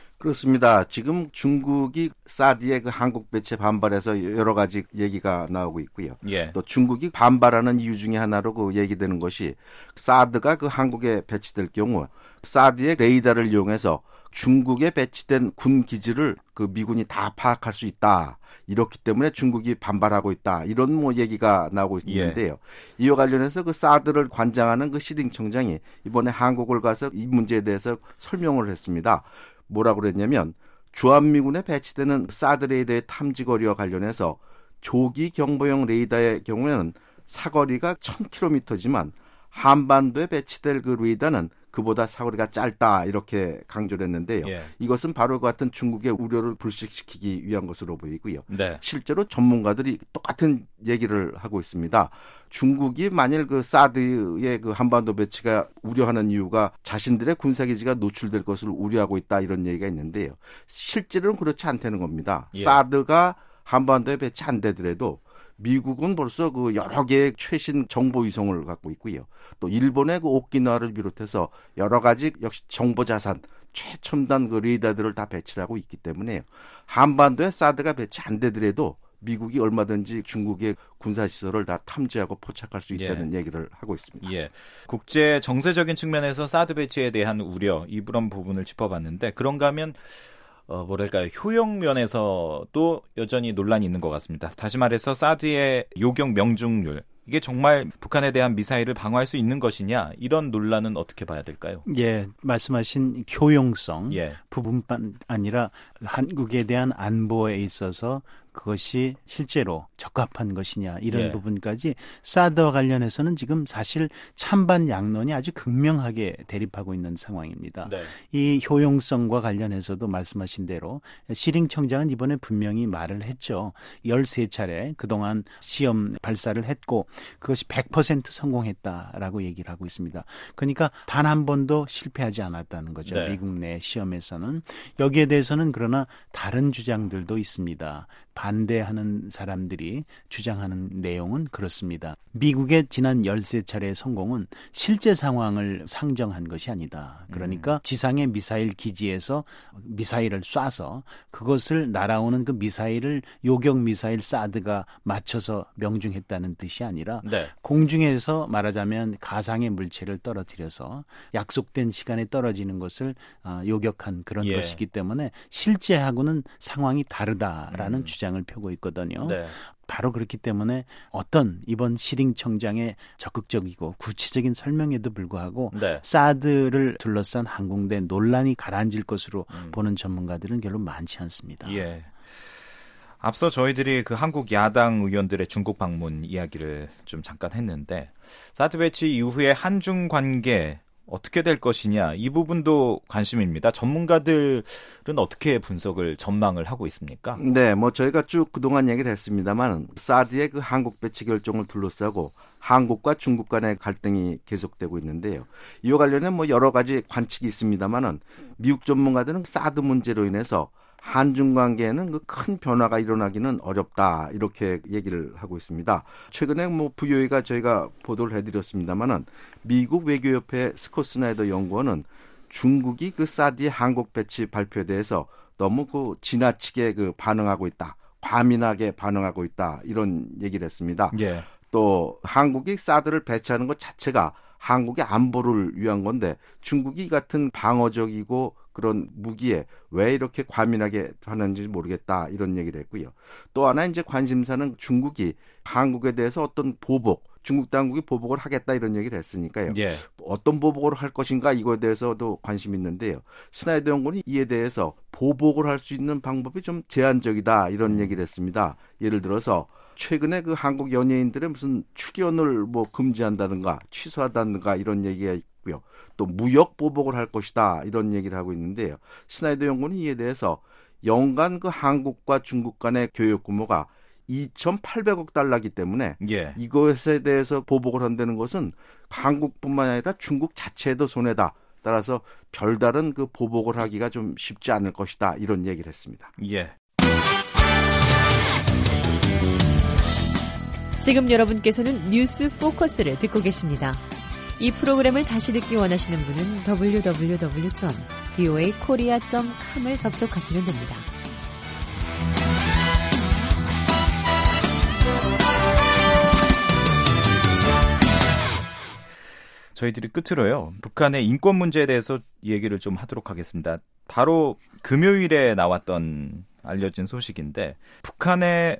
[SPEAKER 5] 그렇습니다. 지금 중국이 사드의 그 한국 배치에 반발해서 여러 가지 얘기가 나오고 있고요.
[SPEAKER 3] 예.
[SPEAKER 5] 또 중국이 반발하는 이유 중에 하나로 그 얘기되는 것이 사드가 그 한국에 배치될 경우 사드의 레이더를 이용해서 중국에 배치된 군 기지를 그 미군이 다 파악할 수 있다. 이렇기 때문에 중국이 반발하고 있다. 이런 뭐 얘기가 나오고 있는데요. 예. 이와 관련해서 그 사드를 관장하는 그 시링 청장이 이번에 한국을 가서 이 문제에 대해서 설명을 했습니다. 뭐라고 그랬냐면 주한미군에 배치되는 사드 레이더의 탐지 거리와 관련해서 조기 경보용 레이더의 경우에는 사거리가 천 킬로미터지만 한반도에 배치될 그 레이더는 그보다 사거리가 짧다 이렇게 강조를 했는데요.
[SPEAKER 3] 예.
[SPEAKER 5] 이것은 바로 그 같은 중국의 우려를 불식시키기 위한 것으로 보이고요.
[SPEAKER 3] 네.
[SPEAKER 5] 실제로 전문가들이 똑같은 얘기를 하고 있습니다. 중국이 만일 그 사드의 그 한반도 배치가 우려하는 이유가 자신들의 군사기지가 노출될 것을 우려하고 있다 이런 얘기가 있는데요. 실제로는 그렇지 않다는 겁니다.
[SPEAKER 3] 예.
[SPEAKER 5] 사드가 한반도에 배치 안 되더라도 미국은 벌써 그 여러 개의 최신 정보 위성을 갖고 있고요. 또 일본의 그 오키나와를 비롯해서 여러 가지 역시 정보 자산, 최첨단 그 레이더들을 다 배치하고 있기 때문에 한반도에 사드가 배치 안 되더라도 미국이 얼마든지 중국의 군사시설을 다 탐지하고 포착할 수 있다는 예. 얘기를 하고 있습니다.
[SPEAKER 3] 예. 국제 정세적인 측면에서 사드 배치에 대한 우려, 이런 부분을 짚어봤는데 그런가 하면 어, 뭐랄까요, 효용 면에서도 여전히 논란이 있는 것 같습니다. 다시 말해서 사드의 요격 명중률, 이게 정말 북한에 대한 미사일을 방어할 수 있는 것이냐, 이런 논란은 어떻게 봐야 될까요?
[SPEAKER 4] 예, 말씀하신 효용성
[SPEAKER 3] 예.
[SPEAKER 4] 부분뿐 아니라 한국에 대한 안보에 있어서 그것이 실제로 적합한 것이냐 이런
[SPEAKER 3] 예.
[SPEAKER 4] 부분까지 사드와 관련해서는 지금 사실 찬반 양론이 아주 극명하게 대립하고 있는 상황입니다.
[SPEAKER 3] 네.
[SPEAKER 4] 이 효용성과 관련해서도 말씀하신 대로 시링 청장은 이번에 분명히 말을 했죠. 열세 차례 그동안 시험 발사를 했고 그것이 백 퍼센트 성공했다라고 얘기를 하고 있습니다. 그러니까 단 한 번도 실패하지 않았다는 거죠.
[SPEAKER 3] 네.
[SPEAKER 4] 미국 내 시험에서는. 여기에 대해서는 그러나 다른 주장들도 있습니다. 반대하는 사람들이 주장하는 내용은 그렇습니다. 미국의 지난 열세 차례의 성공은 실제 상황을 상정한 것이 아니다. 그러니까 음. 지상의 미사일 기지에서 미사일을 쏴서 그것을 날아오는 그 미사일을 요격 미사일 사드가 맞춰서 명중했다는 뜻이 아니라
[SPEAKER 3] 네. 공중에서
[SPEAKER 4] 말하자면 가상의 물체를 떨어뜨려서 약속된 시간에 떨어지는 것을 요격한 그런
[SPEAKER 3] 예.
[SPEAKER 4] 것이기 때문에 실제하고는 상황이 다르다라는 음. 주장을 펴고 있거든요.
[SPEAKER 3] 네.
[SPEAKER 4] 바로 그렇기 때문에 어떤 이번 시링 청장의 적극적이고 구체적인 설명에도 불구하고
[SPEAKER 3] 네.
[SPEAKER 4] 사드를 둘러싼 한국 내 논란이 가라앉을 것으로
[SPEAKER 3] 음.
[SPEAKER 4] 보는 전문가들은 별로 많지 않습니다.
[SPEAKER 3] 예. 앞서 저희들이 그 한국 야당 의원들의 중국 방문 이야기를 좀 잠깐 했는데 사드 배치 이후에 한중 관계 어떻게 될 것이냐 이 부분도 관심입니다. 전문가들은 어떻게 분석을 전망을 하고 있습니까?
[SPEAKER 5] 네, 뭐 저희가 쭉 그동안 얘기를 했습니다만 사드의 그 한국 배치 결정을 둘러싸고 한국과 중국 간의 갈등이 계속되고 있는데요. 이와 관련해 뭐 여러 가지 관측이 있습니다만은 미국 전문가들은 사드 문제로 인해서 한중 관계에는 그 큰 변화가 일어나기는 어렵다 이렇게 얘기를 하고 있습니다. 최근에 뭐 브이오에이가 저희가 보도를 해드렸습니다만은 미국 외교협회 스콧 스나이더 연구원은 중국이 그 사드의 한국 배치 발표에 대해서 너무 그 지나치게 그 반응하고 있다, 과민하게 반응하고 있다 이런 얘기를 했습니다.
[SPEAKER 3] 예.
[SPEAKER 5] 또 한국이 사드를 배치하는 것 자체가 한국의 안보를 위한 건데 중국이 같은 방어적이고 그런 무기에 왜 이렇게 과민하게 하는지 모르겠다 이런 얘기를 했고요. 또 하나 이제 관심사는 중국이 한국에 대해서 어떤 보복, 중국 당국이 보복을 하겠다 이런 얘기를 했으니까요.
[SPEAKER 3] 예.
[SPEAKER 5] 어떤 보복을 할 것인가 이거에 대해서도 관심이 있는데요. 스나이더 연구원이 이에 대해서 보복을 할 수 있는 방법이 좀 제한적이다 이런 얘기를 했습니다. 예를 들어서 최근에 그 한국 연예인들의 무슨 출연을 뭐 금지한다든가 취소한다든가 이런 얘기가 있고요. 또 무역 보복을 할 것이다 이런 얘기를 하고 있는데요. 스나이더 연구원은 이에 대해서 연간 그 한국과 중국 간의 교역 규모가 이천팔백억 달러이기 때문에
[SPEAKER 3] 예.
[SPEAKER 5] 이것에 대해서 보복을 한다는 것은 한국뿐만 아니라 중국 자체에도 손해다. 따라서 별다른 그 보복을 하기가 좀 쉽지 않을 것이다 이런 얘기를 했습니다.
[SPEAKER 3] 예.
[SPEAKER 6] 지금 여러분께서는 뉴스 포커스를 듣고 계십니다. 이 프로그램을 다시 듣기 원하시는 분은 더블유 더블유 더블유 점 브이오에이 코리아 점 컴을 접속하시면 됩니다.
[SPEAKER 3] 저희들이 끝으로요. 북한의 인권 문제에 대해서 얘기를 좀 하도록 하겠습니다. 바로 금요일에 나왔던 알려진 소식인데 북한에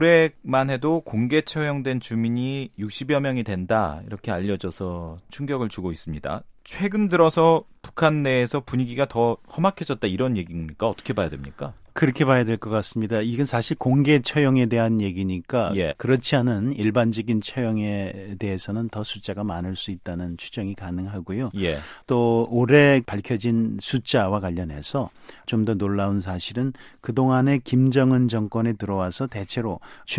[SPEAKER 3] 올해만 해도 공개 처형된 주민이 육십여 명이 된다 이렇게 알려져서 충격을 주고 있습니다. 최근 들어서 북한 내에서 분위기가 더 험악해졌다 이런 얘기입니까? 어떻게 봐야 됩니까?
[SPEAKER 4] 그렇게 봐야 될 것 같습니다. 이건 사실 공개 처형에 대한 얘기니까
[SPEAKER 3] 예.
[SPEAKER 4] 그렇지 않은 일반적인 처형에 대해서는 더 숫자가 많을 수 있다는 추정이 가능하고요.
[SPEAKER 3] 예.
[SPEAKER 4] 또 올해 밝혀진 숫자와 관련해서 좀 더 놀라운 사실은 그동안에 김정은 정권에 들어와서 대체로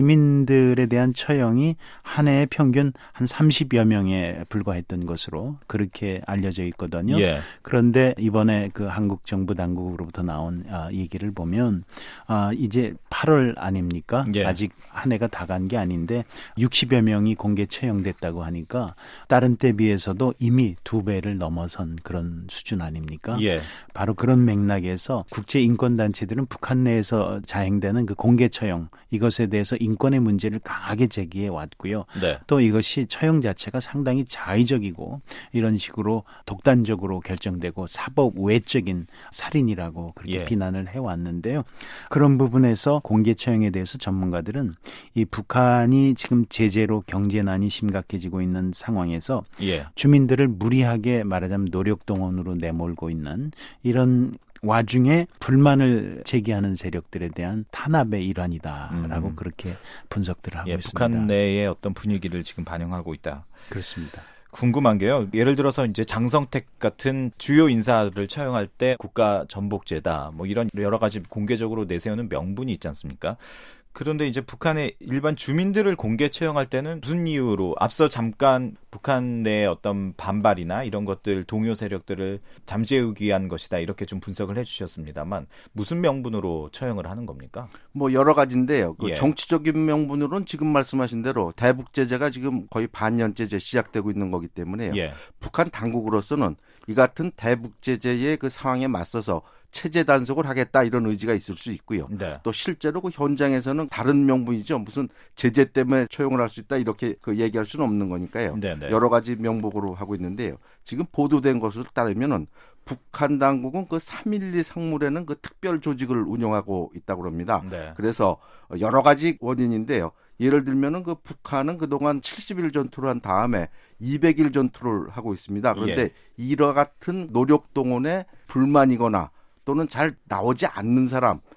[SPEAKER 4] 주민들에 대한 처형이 한 해에 평균 한 삼십여 명에 불과했던 것으로 그렇게 알려져 있거든요.
[SPEAKER 3] 예.
[SPEAKER 4] 그런데 이번에 그 한국 정부 당국으로부터 나온 아, 얘기를 보면 아, 이제 팔월 아닙니까?
[SPEAKER 3] 예.
[SPEAKER 4] 아직 한 해가 다 간 게 아닌데 육십여 명이 공개 처형됐다고 하니까 다른 때 비해서도 이미 두 배를 넘어선 그런 수준 아닙니까?
[SPEAKER 3] 예.
[SPEAKER 4] 바로 그런 맥락에서 국제인권단체들은 북한 내에서 자행되는 그 공개 처형 이것에 대해서 인권의 문제를 강하게 제기해 왔고요.
[SPEAKER 3] 네.
[SPEAKER 4] 또 이것이 처형 자체가 상당히 자의적이고 이런 식으로 독단적으로 결정되고 사법 외적인 살인이라고 그렇게
[SPEAKER 3] 예.
[SPEAKER 4] 비난을 해왔는데요. 그런 부분에서 공개 처형에 대해서 전문가들은 이 북한이 지금 제재로 경제난이 심각해지고 있는 상황에서
[SPEAKER 3] 예.
[SPEAKER 4] 주민들을 무리하게 말하자면 노력동원으로 내몰고 있는 이런 와중에 불만을 제기하는 세력들에 대한 탄압의 일환이다라고 음. 그렇게 분석들을 하고
[SPEAKER 3] 예,
[SPEAKER 4] 있습니다.
[SPEAKER 3] 북한 내의 어떤 분위기를 지금 반영하고 있다.
[SPEAKER 4] 그렇습니다.
[SPEAKER 3] 궁금한 게요. 예를 들어서 이제 장성택 같은 주요 인사를 처형할 때 국가 전복제다. 뭐 이런 여러 가지 공개적으로 내세우는 명분이 있지 않습니까? 그런데 이제 북한의 일반 주민들을 공개 처형할 때는 무슨 이유로 앞서 잠깐 북한 내의 어떤 반발이나 이런 것들 동요 세력들을 잠재우기 위한 것이다 이렇게 좀 분석을 해주셨습니다만 무슨 명분으로 처형을 하는 겁니까?
[SPEAKER 5] 뭐 여러 가지인데요. 그
[SPEAKER 3] 예.
[SPEAKER 5] 정치적인 명분으로는 지금 말씀하신 대로 대북 제재가 지금 거의 반년째 이제 시작되고 있는 거기 때문에요.
[SPEAKER 3] 예.
[SPEAKER 5] 북한 당국으로서는 이 같은 대북 제재의 그 상황에 맞서서 체제 단속을 하겠다 이런 의지가 있을 수 있고요.
[SPEAKER 3] 네.
[SPEAKER 5] 또 실제로 그 현장에서는 다른 명분이죠. 무슨 제재 때문에 처형을 할 수 있다 이렇게 그 얘기할 수는 없는 거니까요.
[SPEAKER 3] 네, 네.
[SPEAKER 5] 여러 가지 명목으로 하고 있는데요. 지금 보도된 것을 따르면은 북한 당국은 그 삼일이 상물에는 그 특별 조직을 운영하고 있다고 합니다.
[SPEAKER 3] 네.
[SPEAKER 5] 그래서 여러 가지 원인인데요. 예를 들면은 그 북한은 그동안 칠십 일 전투를 한 다음에 이백 일 전투를 하고 있습니다. 그런데
[SPEAKER 3] 예.
[SPEAKER 5] 이와 같은 노력 동원에 불만이거나 또는 잘 나오지 않는 사람,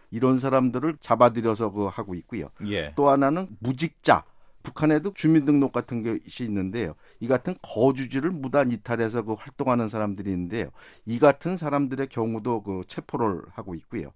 [SPEAKER 5] 이런 사람들을 잡아들여서 그 하고 있고요.
[SPEAKER 3] 예.
[SPEAKER 5] 또 하나는 무직자. 북한에도 주민등록 같은 것이 있는데요. 이 같은 거주지를 무단 이탈해서 그 활동하는 사람들이 있는데요. 이 같은 사람들의 경우도 그 체포를 하고 있고요.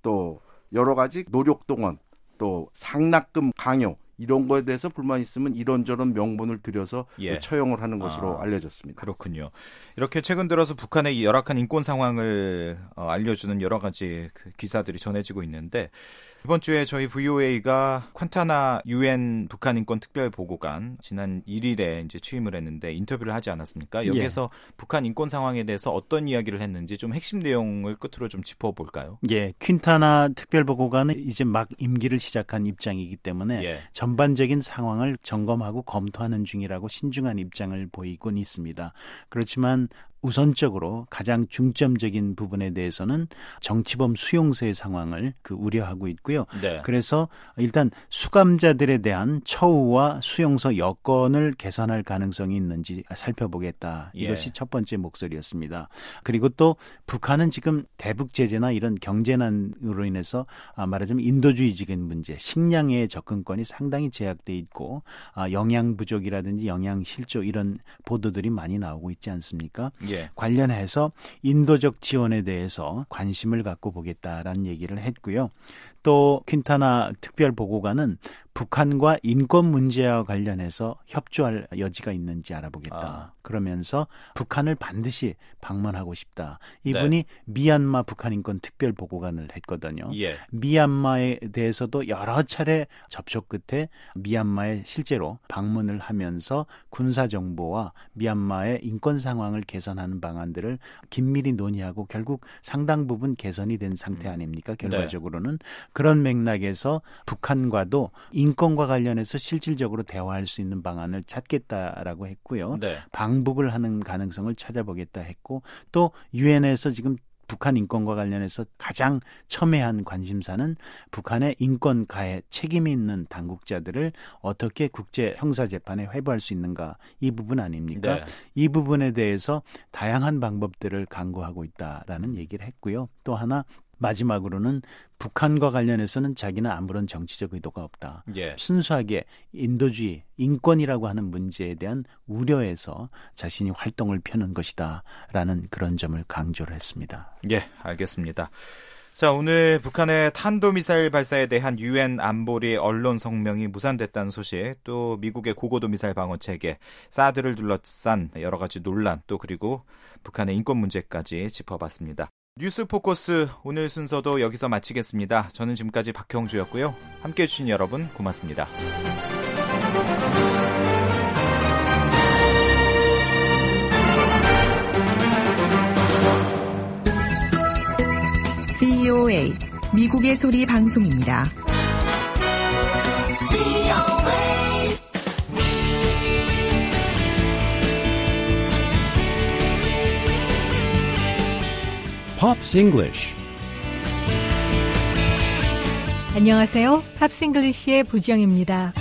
[SPEAKER 5] 또 여러 가지 노력동원, 또 상납금 강요 이런 거에 대해서 불만 있으면 이런저런 명분을 들여서
[SPEAKER 3] 예.
[SPEAKER 5] 처형을 하는 것으로
[SPEAKER 3] 아,
[SPEAKER 5] 알려졌습니다.
[SPEAKER 3] 그렇군요. 이렇게 최근 들어서 북한의 열악한 인권 상황을 어, 알려주는 여러 가지 그 기사들이 전해지고 있는데 이번 주에 저희 브이오에이가 퀀타나 유엔 북한 인권 특별 보고관 지난 일 일에 이제 취임을 했는데 인터뷰를 하지 않았습니까? 여기에서 예. 북한 인권 상황에 대해서 어떤 이야기를 했는지 좀 핵심 내용을 끝으로 좀 짚어볼까요?
[SPEAKER 4] 예, 퀸타나 특별 보고관은 이제 막 임기를 시작한 입장이기 때문에 예. 전반적인 상황을 점검하고 검토하는 중이라고 신중한 입장을 보이곤 있습니다. 그렇지만 우선적으로 가장 중점적인 부분에 대해서는 정치범 수용소의 상황을 그 우려하고 있고요. 네. 그래서 일단 수감자들에 대한 처우와 수용소 여건을 개선할 가능성이 있는지 살펴보겠다. 예. 이것이 첫 번째 목소리였습니다. 그리고 또 북한은 지금 대북 제재나 이런 경제난으로 인해서 말하자면 인도주의적인 문제, 식량의 접근권이 상당히 제약돼 있고 영양 부족이라든지 영양 실조 이런 보도들이 많이 나오고 있지 않습니까? 예. 관련해서 인도적 지원에 대해서 관심을 갖고 보겠다라는 얘기를 했고요. 또 퀸타나 특별보고관은 북한과 인권 문제와 관련해서 협조할 여지가 있는지 알아보겠다. 아. 그러면서 북한을 반드시 방문하고 싶다. 이분이 네. 미얀마 북한 인권 특별보고관을 했거든요. 예. 미얀마에 대해서도 여러 차례 접촉 끝에 미얀마에 실제로 방문을 하면서 군사정보와 미얀마의 인권 상황을 개선하는 방안들을 긴밀히 논의하고 결국 상당 부분 개선이 된 상태 아닙니까? 결과적으로는. 네. 그런 맥락에서 북한과도 인권과 관련해서 실질적으로 대화할 수 있는 방안을 찾겠다라고 했고요. 네. 방북을 하는 가능성을 찾아보겠다 했고 또 유엔에서 지금 북한 인권과 관련해서 가장 첨예한 관심사는 북한의 인권 가해 책임이 있는 당국자들을 어떻게 국제 형사재판에 회부할 수 있는가 이 부분 아닙니까? 네. 이 부분에 대해서 다양한 방법들을 강구하고 있다라는 얘기를 했고요. 또 하나 마지막으로는 북한과 관련해서는 자기는 아무런 정치적 의도가 없다. 예. 순수하게 인도주의, 인권이라고 하는 문제에 대한 우려에서 자신이 활동을 펴는 것이다. 라는 그런 점을 강조를 했습니다.
[SPEAKER 3] 예, 알겠습니다. 자, 오늘 북한의 탄도미사일 발사에 대한 유엔 안보리 언론 성명이 무산됐다는 소식, 또 미국의 고고도 미사일 방어체계, 사드를 둘러싼 여러 가지 논란, 또 그리고 북한의 인권 문제까지 짚어봤습니다. 뉴스 포커스 오늘 순서도 여기서 마치겠습니다. 저는 지금까지 박형주였고요. 함께해 주신 여러분 고맙습니다.
[SPEAKER 8] 브이오에이 미국의 소리 방송입니다.
[SPEAKER 9] Pops English.
[SPEAKER 10] 안녕하세요. 팝스 잉글리시의 부지영입니다.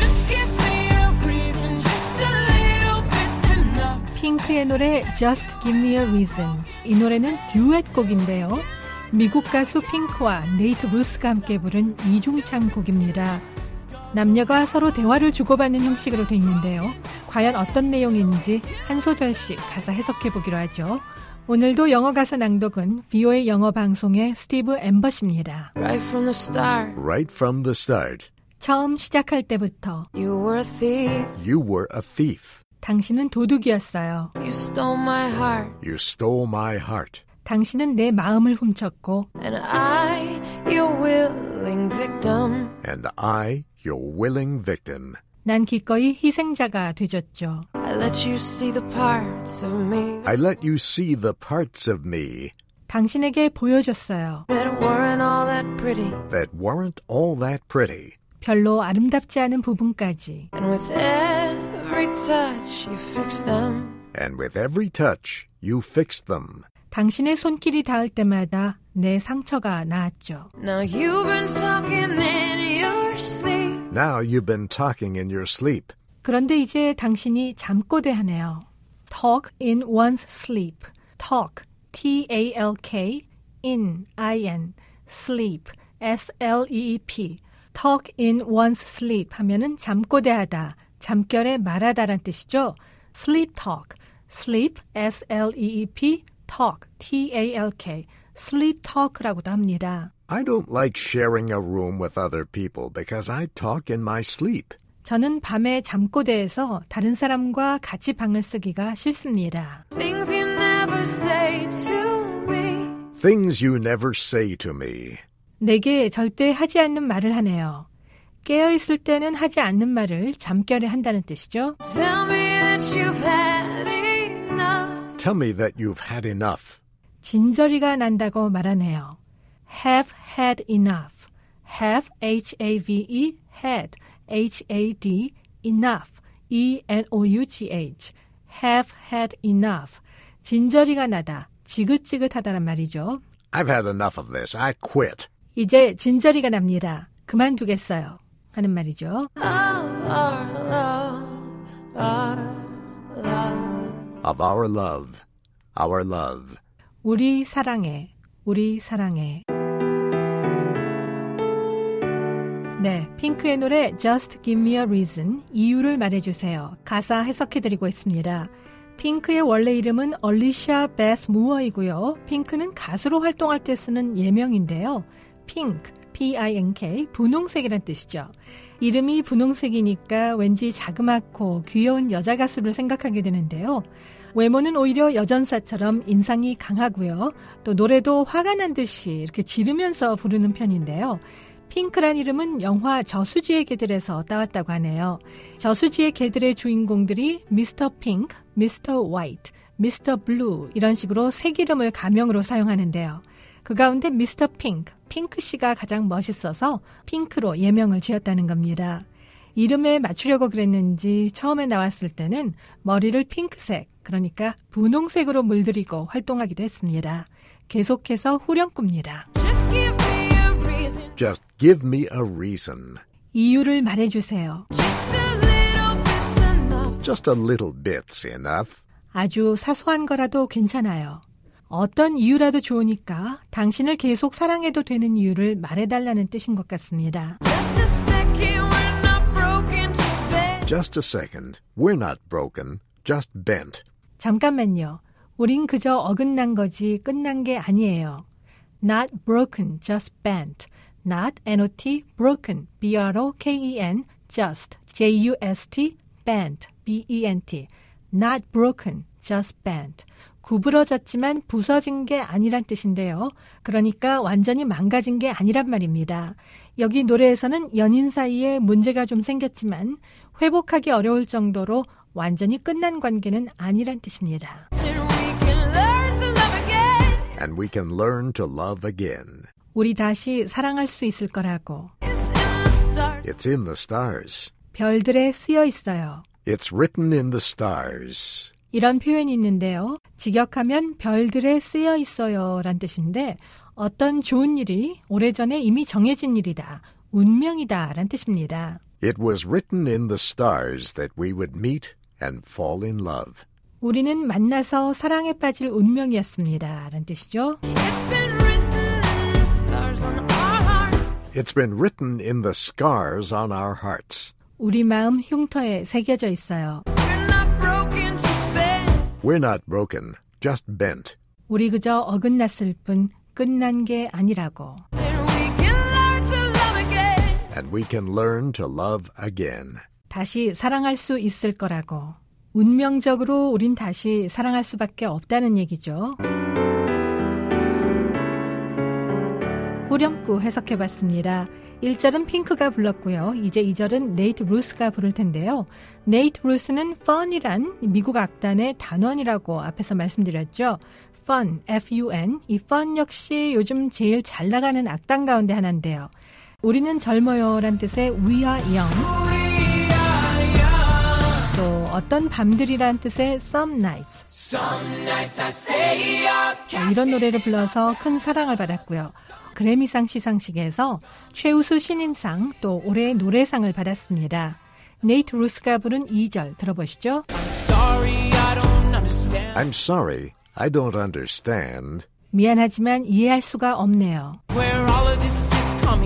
[SPEAKER 10] 핑크의 노래 Just Give Me a Reason. 이 노래는 듀엣곡인데요. 미국 가수 핑크와 네이트 루스가 함께 부른 이중창 곡입니다. 남녀가 서로 대화를 주고받는 형식으로 돼 있는데요. 과연 어떤 내용인지 한 소절씩 가사 해석해보기로 하죠. 오늘도 영어 가사 낭독은 브이오에이 영어 방송의 스티브 엠버십니다.
[SPEAKER 11] Right from the start.
[SPEAKER 9] Right from the start.
[SPEAKER 10] 처음 시작할 때부터
[SPEAKER 11] You were a thief.
[SPEAKER 9] You were a thief.
[SPEAKER 10] 당신은 도둑이었어요.
[SPEAKER 11] You stole my heart.
[SPEAKER 9] You stole my heart.
[SPEAKER 10] 당신은 내 마음을 훔쳤고
[SPEAKER 11] And I, your willing victim.
[SPEAKER 9] And I, your willing victim.
[SPEAKER 10] 난 기꺼이 희생자가 되줬죠.
[SPEAKER 11] I let you see the parts of me.
[SPEAKER 9] I let you see the parts of me.
[SPEAKER 10] 당신에게 보여줬어요.
[SPEAKER 11] That weren't all that pretty.
[SPEAKER 9] That weren't all that pretty.
[SPEAKER 10] 별로 아름답지 않은 부분까지.
[SPEAKER 11] And with every touch, you fixed them.
[SPEAKER 9] And with every touch, you fixed them.
[SPEAKER 10] 당신의 손길이 닿을 때마다 내 상처가 나았죠.
[SPEAKER 11] Now you've been talking in your sleep.
[SPEAKER 9] Now you've been talking in your sleep.
[SPEAKER 10] 그런데 이제 당신이 잠꼬대하네요. Talk in one's sleep. Talk, T A L K, in, I N, sleep, 에스 엘 이 이 피, talk in one's sleep 하면은 잠꼬대하다, 잠결에 말하다란 뜻이죠. sleep talk, sleep, 에스 엘 이 이 피, talk, 티 에이 엘 케이, sleep talk라고도 합니다.
[SPEAKER 9] I don't like sharing a room with other people because I talk in my sleep.
[SPEAKER 10] 저는 밤에 잠꼬대에서 다른 사람과 같이 방을 쓰기가 싫습니다.
[SPEAKER 11] Things you never say to me.
[SPEAKER 9] Things you never say to me.
[SPEAKER 10] 내게 절대 하지 않는 말을 하네요. 깨어있을 때는 하지 않는 말을 잠결에 한다는 뜻이죠.
[SPEAKER 11] Tell me that you've had enough.
[SPEAKER 9] Tell me that you've had enough.
[SPEAKER 10] 진저리가 난다고 말하네요. have had enough. have, 에이치 에이 브이 이, had, 에이치 에이 디, enough, 이 엔 오 유 지 에이치. have had enough. 진저리가 나다, 지긋지긋하다란 말이죠.
[SPEAKER 9] I've had enough of this. I quit.
[SPEAKER 10] 이제 진저리가 납니다. 그만두겠어요. 하는 말이죠.
[SPEAKER 11] Our love, our love.
[SPEAKER 9] Of our love. Our love.
[SPEAKER 10] 우리 사랑해, 우리 사랑해. 네, 핑크의 노래 Just Give Me a Reason, 이유를 말해주세요. 가사 해석해드리고 있습니다. 핑크의 원래 이름은 얼리샤 베스 무어이고요. 핑크는 가수로 활동할 때 쓰는 예명인데요. 핑크, 피 아이 엔 케이, 분홍색이란 뜻이죠. 이름이 분홍색이니까 왠지 자그맣고 귀여운 여자 가수를 생각하게 되는데요. 외모는 오히려 여전사처럼 인상이 강하고요. 또 노래도 화가 난 듯이 이렇게 지르면서 부르는 편인데요. 핑크란 이름은 영화 저수지의 개들에서 따왔다고 하네요. 저수지의 개들의 주인공들이 미스터 핑크, 미스터 화이트, 미스터 블루 이런 식으로 색 이름을 가명으로 사용하는데요. 그 가운데 미스터 핑크, 핑크 씨가 가장 멋있어서 핑크로 예명을 지었다는 겁니다. 이름에 맞추려고 그랬는지 처음에 나왔을 때는 머리를 핑크색, 그러니까 분홍색으로 물들이고 활동하기도 했습니다. 계속해서 후렴구입니다.
[SPEAKER 11] Just give me a reason.
[SPEAKER 9] Just give me a reason.
[SPEAKER 10] 이유를 말해주세요.
[SPEAKER 11] Just a little bit's enough.
[SPEAKER 9] Just a little bit's enough.
[SPEAKER 10] 아주 사소한 거라도 괜찮아요. 어떤 이유라도 좋으니까 당신을 계속 사랑해도 되는 이유를 말해달라는 뜻인 것 같습니다.
[SPEAKER 11] Just a second, we're not broken, just bend.
[SPEAKER 9] Just a second. We're not broken. Just bent.
[SPEAKER 10] 잠깐만요. 우린 그저 어긋난 거지 끝난 게 아니에요. Not broken, just bent. Not, 엔 오 티, broken, 비 알 오 케이 이 엔, just, 제이 유 에스 티, bent, 비 이 엔 티. Not broken, just bent. 구부러졌지만 부서진 게 아니란 뜻인데요. 그러니까 완전히 망가진 게 아니란 말입니다. 여기 노래에서는 연인 사이에 문제가 좀 생겼지만 회복하기 어려울 정도로 완전히 끝난 관계는 아니란 뜻입니다.
[SPEAKER 9] And we can learn to love again.
[SPEAKER 10] 우리 다시 사랑할 수 있을 거라고.
[SPEAKER 9] It's in the stars.
[SPEAKER 10] 별들에 쓰여 있어요.
[SPEAKER 9] It's written in the stars.
[SPEAKER 10] 이런 표현이 있는데요. 직역하면 별들에 쓰여 있어요 란 뜻인데 어떤 좋은 일이 오래전에 이미 정해진 일이다. 운명이다 란 뜻입니다.
[SPEAKER 9] It was written in the stars that we would meet and fall in love.
[SPEAKER 10] 우리는 만나서 사랑에 빠질 운명이었습니다. 라는 뜻이죠.
[SPEAKER 9] It's been written in the scars on our hearts.
[SPEAKER 10] 우리 마음 흉터에 새겨져 있어요.
[SPEAKER 9] We're not broken, just bent.
[SPEAKER 10] 우리 그저 어긋났을 뿐 끝난 게 아니라고.
[SPEAKER 9] And we can learn to love again.
[SPEAKER 10] 다시 사랑할 수 있을 거라고. 운명적으로 우린 다시 사랑할 수밖에 없다는 얘기죠. 후렴구 해석해봤습니다. 일 절은 핑크가 불렀고요. 이제 이 절은 네이트 루스가 부를 텐데요. 네이트 루스는 fun이란 미국 악단의 단원이라고 앞에서 말씀드렸죠. fun, 에프 유 엔. 이 fun 역시 요즘 제일 잘 나가는 악단 가운데 하나인데요. 우리는 젊어요 란 뜻의 we are young. 또 어떤 밤들이란 뜻의 some nights. Some nights I stay up. 이런 노래를 불러서 큰 사랑을 받았고요. 그래미상 시상식에서 최우수 신인상 또 올해의 노래상을 받았습니다. 네이트 루스가 부른 이 절 들어보시죠.
[SPEAKER 12] I'm sorry, I don't understand.
[SPEAKER 9] I'm sorry, I don't understand.
[SPEAKER 10] 미안하지만 이해할 수가 없네요.
[SPEAKER 12] Where all of this is coming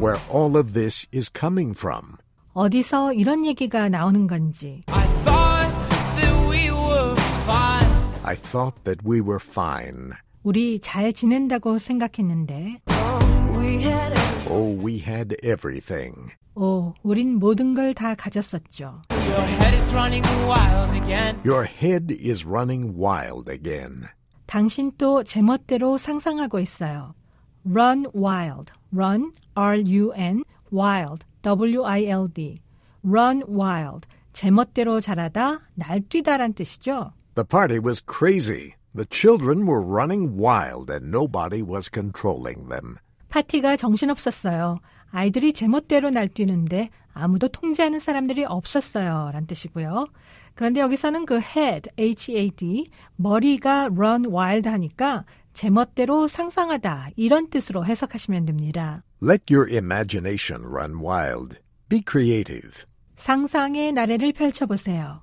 [SPEAKER 9] where all of this is coming from.
[SPEAKER 10] 어디서 이런 얘기가 나오는 건지.
[SPEAKER 12] I thought that we were fine.
[SPEAKER 9] I thought that we were fine.
[SPEAKER 10] 우리 잘 지낸다고 생각했는데.
[SPEAKER 12] Oh, we had everything.
[SPEAKER 9] Oh, we had everything.
[SPEAKER 10] 오, 우린 모든 걸 다 가졌었죠.
[SPEAKER 12] Your head is running wild again.
[SPEAKER 9] Your head is running wild again.
[SPEAKER 10] 당신 또 제멋대로 상상하고 있어요. Run wild. Run, R-U-N, wild, W-I-L-D. Run wild. 제멋대로 자라다, 날뛰다란 뜻이죠.
[SPEAKER 9] The party was crazy. The children were running wild and nobody was controlling them.
[SPEAKER 10] 파티가 정신없었어요. 아이들이 제멋대로 날뛰는데 아무도 통제하는 사람들이 없었어요. 란 뜻이고요. 그런데 여기서는 그 head, H-A-D, 머리가 run wild 하니까 제멋대로 상상하다 이런 뜻으로 해석하시면 됩니다.
[SPEAKER 9] Let your imagination run wild. Be creative.
[SPEAKER 10] 상상의 나래를 펼쳐보세요.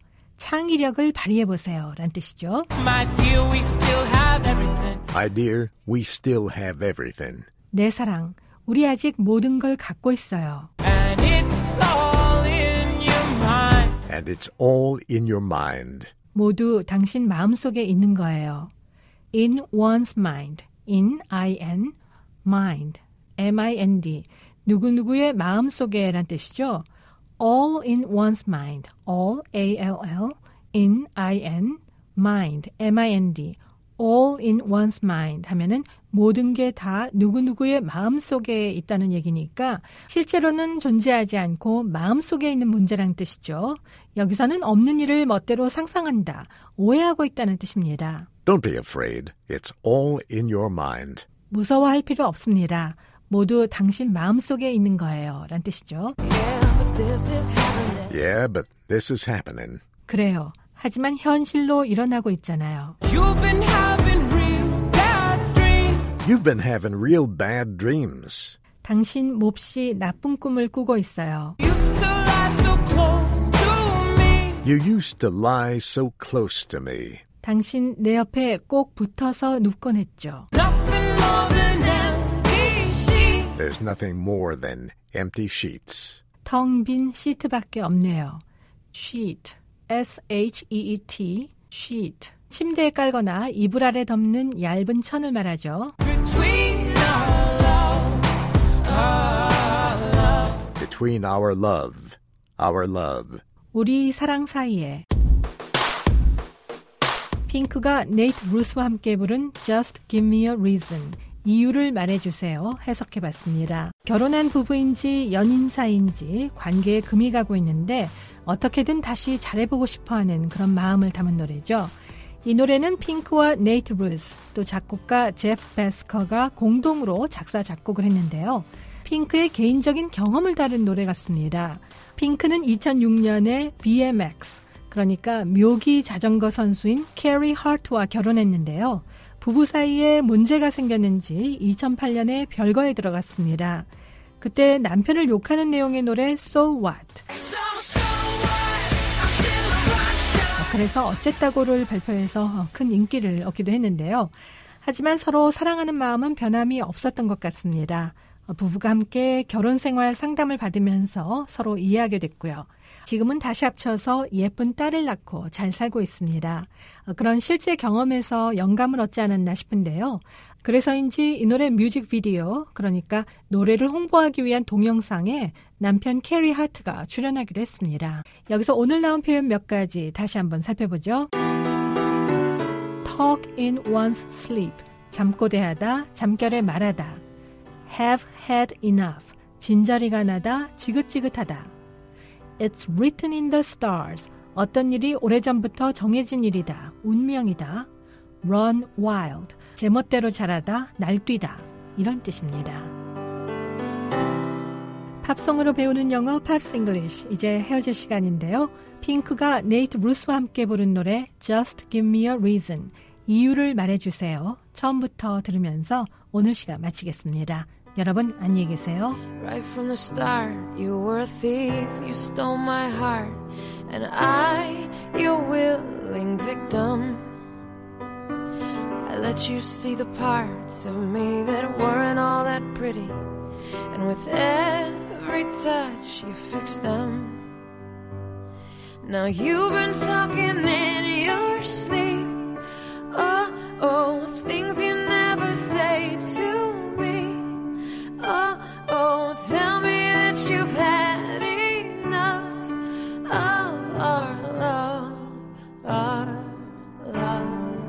[SPEAKER 10] 창의력을 발휘해보세요. 란 뜻이죠.
[SPEAKER 12] My dear, we still have everything.
[SPEAKER 9] My dear, we still have everything.
[SPEAKER 10] 내 사랑, 우리 아직 모든 걸 갖고 있어요.
[SPEAKER 12] And it's all in your mind.
[SPEAKER 9] And it's all in your mind.
[SPEAKER 10] 모두 당신 마음속에 있는 거예요. In one's mind. In, I-N, mind. M-I-N-D. 누구누구의 마음속에 란 뜻이죠. All in one's mind. All, A-L-L, in, I-N, mind, M-I-N-D. All in one's mind 하면은 모든 게 다 누구누구의 마음속에 있다는 얘기니까 실제로는 존재하지 않고 마음속에 있는 문제란 뜻이죠. 여기서는 없는 일을 멋대로 상상한다, 오해하고 있다는 뜻입니다.
[SPEAKER 9] Don't be afraid. It's all in your mind.
[SPEAKER 10] 무서워할 필요 없습니다. 모두 당신 마음속에 있는 거예요. 란 뜻이죠.
[SPEAKER 12] Yeah, but this is happening.
[SPEAKER 9] Yeah, but this is happening.
[SPEAKER 10] 그래요. 하지만 현실로 일어나고 있잖아요.
[SPEAKER 12] You've been having real bad dreams.
[SPEAKER 9] You've been having real bad dreams.
[SPEAKER 10] 당신 몹시 나쁜 꿈을 꾸고 있어요.
[SPEAKER 12] You used to lie so close to me.
[SPEAKER 9] You used to lie so close to me.
[SPEAKER 10] 당신 내 옆에 꼭 붙어서 눕곤 했죠.
[SPEAKER 12] Nothing more than empty sheets.
[SPEAKER 9] There's nothing more than empty sheets.
[SPEAKER 10] 텅 빈 시트밖에 없네요. sheet, S-H-E-E-T, sheet. 침대에 깔거나 이불 아래 덮는 얇은 천을 말하죠.
[SPEAKER 12] Between our love, our love.
[SPEAKER 9] Between our love, our love.
[SPEAKER 10] 우리 사랑 사이에. 핑크가 네이트 루스와 함께 부른 Just Give Me a Reason. 이유를 말해주세요. 해석해봤습니다. 결혼한 부부인지 연인 사이인지 관계에 금이 가고 있는데 어떻게든 다시 잘해보고 싶어하는 그런 마음을 담은 노래죠. 이 노래는 핑크와 네이트 루스, 또 작곡가 제프 베스커가 공동으로 작사 작곡을 했는데요. 핑크의 개인적인 경험을 다룬 노래 같습니다. 핑크는 이천육 년에 비엠엑스, 그러니까 묘기 자전거 선수인 캐리 하트와 결혼했는데요. 부부 사이에 문제가 생겼는지 이천팔 년에 별거에 들어갔습니다. 그때 남편을 욕하는 내용의 노래 So What. 그래서 어쨌다고를 발표해서 큰 인기를 얻기도 했는데요. 하지만 서로 사랑하는 마음은 변함이 없었던 것 같습니다. 부부가 함께 결혼 생활 상담을 받으면서 서로 이해하게 됐고요. 지금은 다시 합쳐서 예쁜 딸을 낳고 잘 살고 있습니다. 그런 실제 경험에서 영감을 얻지 않았나 싶은데요. 그래서인지 이 노래 뮤직비디오, 그러니까 노래를 홍보하기 위한 동영상에 남편 캐리 하트가 출연하기도 했습니다. 여기서 오늘 나온 표현 몇 가지 다시 한번 살펴보죠. Talk in one's sleep, 잠꼬대하다, 잠결에 말하다. Have had enough, 진저리가 나다, 지긋지긋하다. It's written in the stars, 어떤 일이 오래전부터 정해진 일이다, 운명이다. Run wild, 제멋대로 자라다, 날뛰다, 이런 뜻입니다. 팝송으로 배우는 영어 팝스 잉글리쉬, 이제 헤어질 시간인데요. 핑크가 네이트 루스와 함께 부른 노래 Just Give Me a Reason, 이유를 말해주세요. 처음부터 들으면서 오늘 시간 마치겠습니다. 여러분 안녕히 계세요.
[SPEAKER 11] Right from the start, you were a thief, you stole my heart, and I, your willing victim. I let you see the parts of me that weren't all that pretty, and with every touch you fix them. Now you've been talking in your sleep. Oh, oh, things you never say to me. Oh, oh, tell me that you've had enough of our love, our love.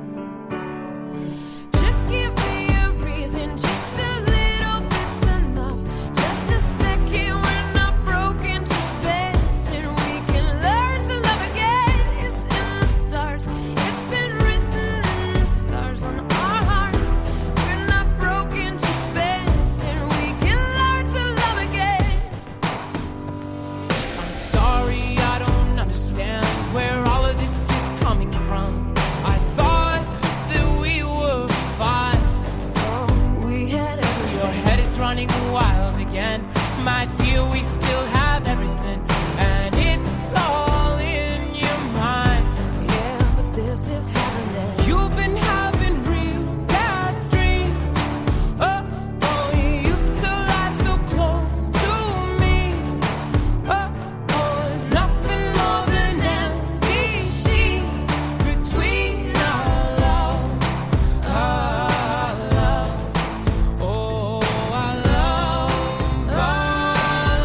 [SPEAKER 11] Just give me a reason, just a little bit's enough. Just a second, we're not broken, just bends, and we can learn to love again. It's in the stars, it's been written in the scars on our hearts. We're not broken, just bends, and we can learn to love again.
[SPEAKER 12] I'm sorry, I don't understand where all of this is coming from. I thought that we were fine.
[SPEAKER 11] Oh, we had everything.
[SPEAKER 12] Your head is running wild again. My dear, we still have everything. And it's all in your mind.
[SPEAKER 11] Yeah, but this is happening.
[SPEAKER 12] You've been having real bad dreams. Oh, oh, you used to lie so close to me. Oh, oh, there's nothing more than empty sheets between our love, our love. Oh, our love, our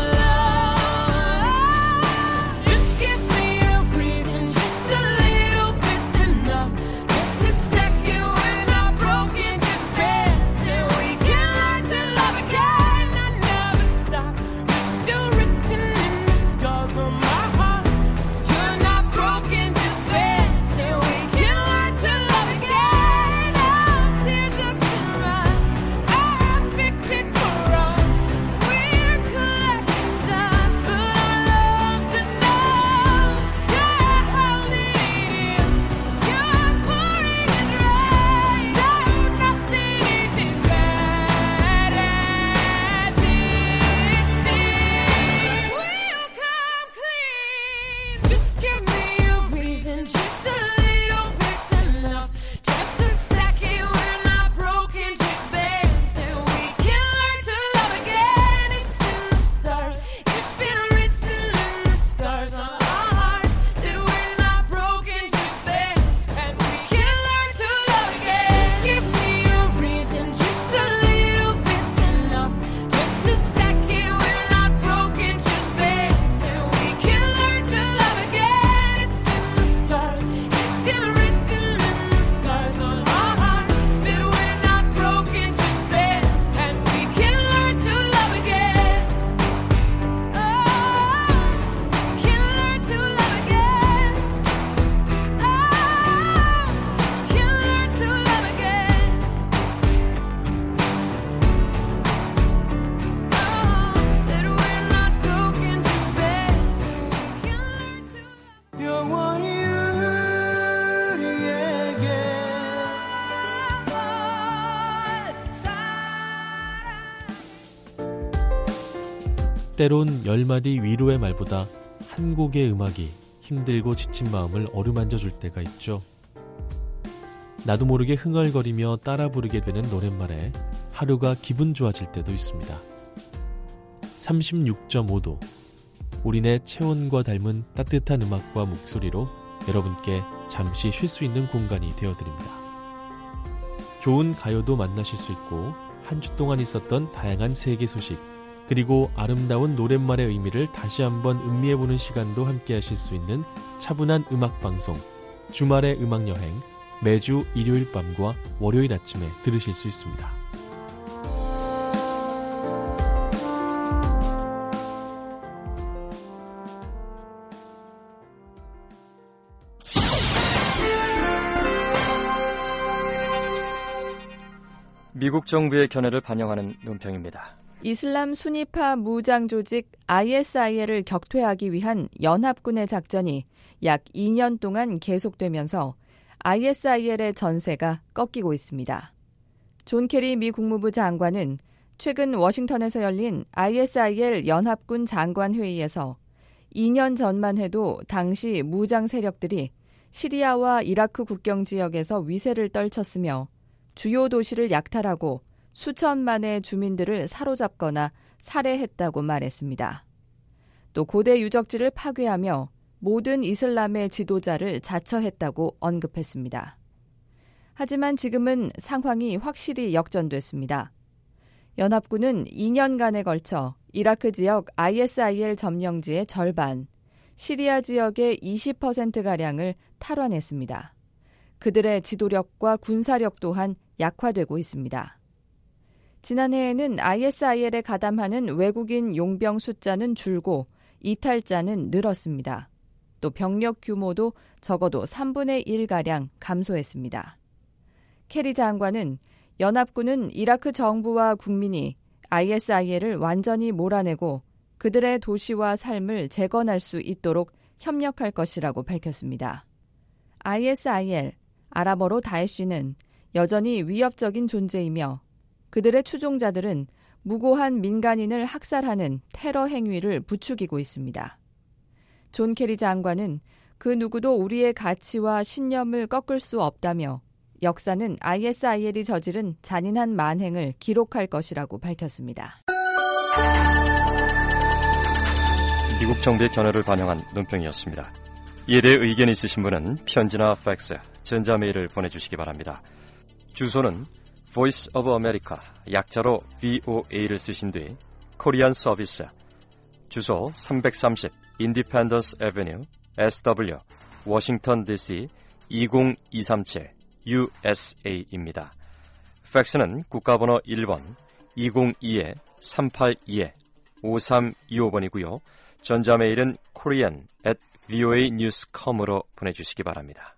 [SPEAKER 12] love. Just give me a reason, just a little bit's enough. Just a second, we're not broken, just bends, and we can learn to love again. I never stop, you're still written in the scars on my heart. You're not broken, just bends, and we can learn to love again. Now tear ducts and rocks, I fix it for us. We're collecting dust, but our love's enough. You're holding it in, you're pouring it dry. No, nothing is as bad as it seems. We'll come clean. Just give me a reason, just a little bit's enough. Just a second, we're not broken, just bends, and we can learn to love again. It's in the stars, it's been written in the scars on our hearts that we're not broken, just bends, and we can learn to love again. Just give me a reason, just a little bit's enough. Just a second, we're not broken, just bends, and we can learn to love again. It's in the stars, it's been written in the scars on our hearts that we're not broken, just bends, and we can learn to love again. Oh, we can learn to love again. Oh, we can learn to love again. Oh, that we're not broken, just bends, and we can learn to 영원히 우리에게
[SPEAKER 13] 때론 열 마디 위로의 말보다 한 곡의 음악이 힘들고 지친 마음을 어루만져 줄 때가 있죠. 나도 모르게 흥얼거리며 따라 부르게 되는 노랫말에 하루가 기분 좋아질 때도 있습니다. 삼십육 점 오 도 우리네 체온과 닮은 따뜻한 음악과 목소리로 여러분께 잠시 쉴 수 있는 공간이 되어드립니다. 좋은 가요도 만나실 수 있고 한 주 동안 있었던 다양한 세계 소식 그리고 아름다운 노랫말의 의미를 다시 한번 음미해보는 시간도 함께 하실 수 있는 차분한 음악방송 주말의 음악여행 매주 일요일 밤과 월요일 아침에 들으실 수 있습니다.
[SPEAKER 14] 미국 정부의 견해를 반영하는 논평입니다.
[SPEAKER 1] 이슬람 순위파 무장 조직 아이에스아이엘을 격퇴하기 위한 연합군의 작전이 약 이 년 동안 계속되면서 아이에스아이엘의 전세가 꺾이고 있습니다. 존 케리 미 국무부 장관은 최근 워싱턴에서 열린 아이에스아이엘 연합군 장관 회의에서 이 년 전만 해도 당시 무장 세력들이 시리아와 이라크 국경 지역에서 위세를 떨쳤으며 주요 도시를 약탈하고 수천만의 주민들을 사로잡거나 살해했다고 말했습니다. 또 고대 유적지를 파괴하며 모든 이슬람의 지도자를 자처했다고 언급했습니다. 하지만 지금은 상황이 확실히 역전됐습니다. 연합군은 이 년간에 걸쳐 이라크 지역 아이에스아이엘 점령지의 절반, 시리아 지역의 이십 퍼센트가량을 탈환했습니다. 그들의 지도력과 군사력 또한 약화되고 있습니다. 지난해에는 아이에스아이엘에 가담하는 외국인 용병 숫자는 줄고 이탈자는 늘었습니다. 또 병력 규모도 적어도 삼분의 일가량 감소했습니다. 캐리 장관은 연합군은 이라크 정부와 국민이 아이에스아이엘을 완전히 몰아내고 그들의 도시와 삶을 재건할 수 있도록 협력할 것이라고 밝혔습니다. 아이에스아이엘, 아랍어로 다에쉬는 여전히 위협적인 존재이며 그들의 추종자들은 무고한 민간인을 학살하는 테러 행위를 부추기고 있습니다. 존 캐리 장관은 그 누구도 우리의 가치와 신념을 꺾을 수 없다며 역사는 아이에스아이엘이 저지른 잔인한 만행을 기록할 것이라고 밝혔습니다.
[SPEAKER 14] 미국 정부의 견해를 반영한 논평이었습니다. 이에 대해 의견이 있으신 분은 편지나 팩스, 전자메일을 보내주시기 바랍니다. 주소는 Voice of America, 약자로 브이오에이를 쓰신 뒤 코리안 서비스, 주소 삼백삼십 Independence Avenue, 에스더블유, 워싱턴 디씨 이공이삼칠 유에스에이입니다. 팩스는 국가번호 일 번 이공이 삼팔이 오삼이오 번이고요. 전자메일은 korean at voa news dot com으로 보내주시기 바랍니다.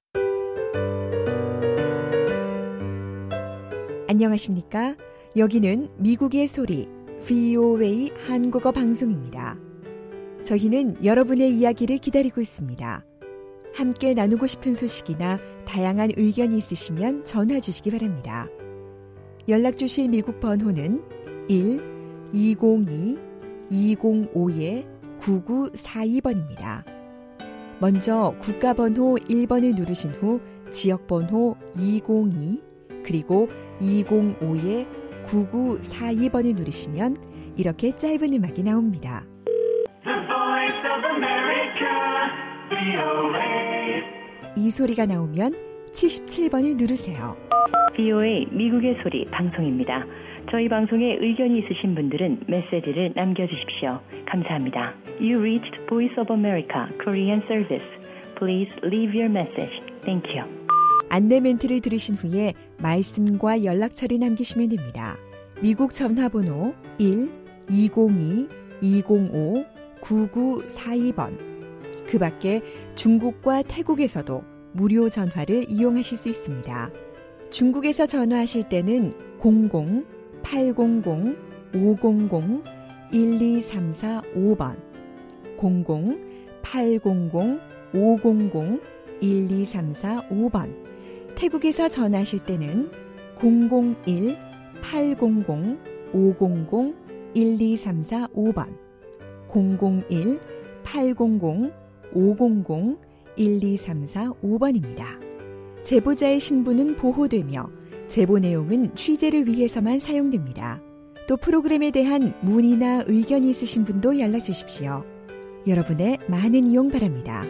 [SPEAKER 8] 안녕하십니까? 여기는 미국의 소리 브이오에이 한국어 방송입니다. 저희는 여러분의 이야기를 기다리고 있습니다. 함께 나누고 싶은 소식이나 다양한 의견이 있으시면 전화 주시기 바랍니다. 연락 주실 미국 번호는 일 이공이 이공오 구구사이 번입니다. 먼저 국가번호 일 번을 누르신 후 지역번호 이공이 그리고 이공오 구구사이 번을 누르시면 이렇게 짧은 음악이 나옵니다. 이 소리가 나오면 칠십칠 번을 누르세요.
[SPEAKER 15] 브이오에이 미국의 소리 방송입니다. 저희 방송에 의견이 있으신 분들은 메시지를 남겨주십시오. 감사합니다. You reached Voice of America Korean Service. Please leave your message. Thank you.
[SPEAKER 8] 안내 멘트를 들으신 후에 말씀과 연락처를 남기시면 됩니다. 미국 전화번호 일 이공이 이공오 구구사이 번. 그 밖에 중국과 태국에서도 무료 전화를 이용하실 수 있습니다. 중국에서 전화하실 때는 공공 팔공공 오공공 일이삼사오 번, 공공 팔공공 오공공 일이삼사오 번. 태국에서 전화하실 때는 공공일 팔공공 오공공 일이삼사오 번, 공공일 팔공공 오공공 일이삼사오 번입니다. 제보자의 신분은 보호되며 제보 내용은 취재를 위해서만 사용됩니다. 또 프로그램에 대한 문의나 의견이 있으신 분도 연락 주십시오. 여러분의 많은 이용 바랍니다.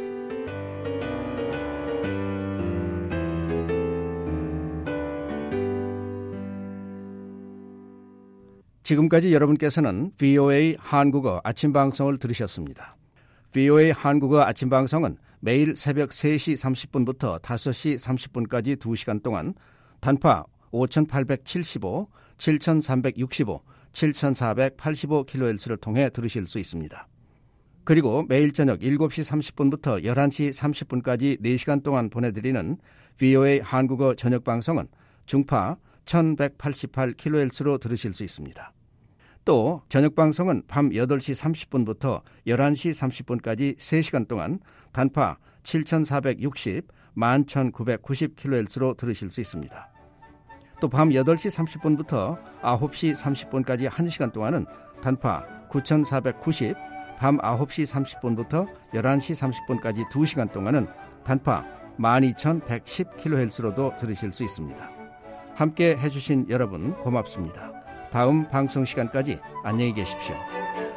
[SPEAKER 16] 지금까지 여러분께서는 브이오에이 한국어 아침 방송을 들으셨습니다. 브이오에이 한국어 아침 방송은 매일 새벽 세 시 삼십 분부터 다섯 시 삼십 분까지 두 시간 동안 단파 오천팔백칠십오, 칠천삼백육십오, 칠천사백팔십오 킬로헤르츠를 통해 들으실 수 있습니다. 그리고 매일 저녁 일곱 시 삼십 분부터 열한 시 삼십 분까지 네 시간 동안 보내드리는 브이오에이 한국어 저녁 방송은 중파 천백팔십팔 킬로헤르츠로 들으실 수 있습니다. 또 저녁 방송은 밤 여덟 시 삼십 분부터 열한 시 삼십 분까지 세 시간 동안 단파 칠천사백육십, 만 천구백구십 킬로헤르츠로 들으실 수 있습니다. 또 밤 여덟 시 삼십 분부터 아홉 시 삼십 분까지 한 시간 동안은 단파 구천사백구십, 밤 아홉 시 삼십 분부터 열한 시 삼십 분까지 두 시간 동안은 단파 만 이천백십 킬로헤르츠로도 들으실 수 있습니다. 함께 해주신 여러분 고맙습니다. 다음 방송 시간까지 안녕히 계십시오.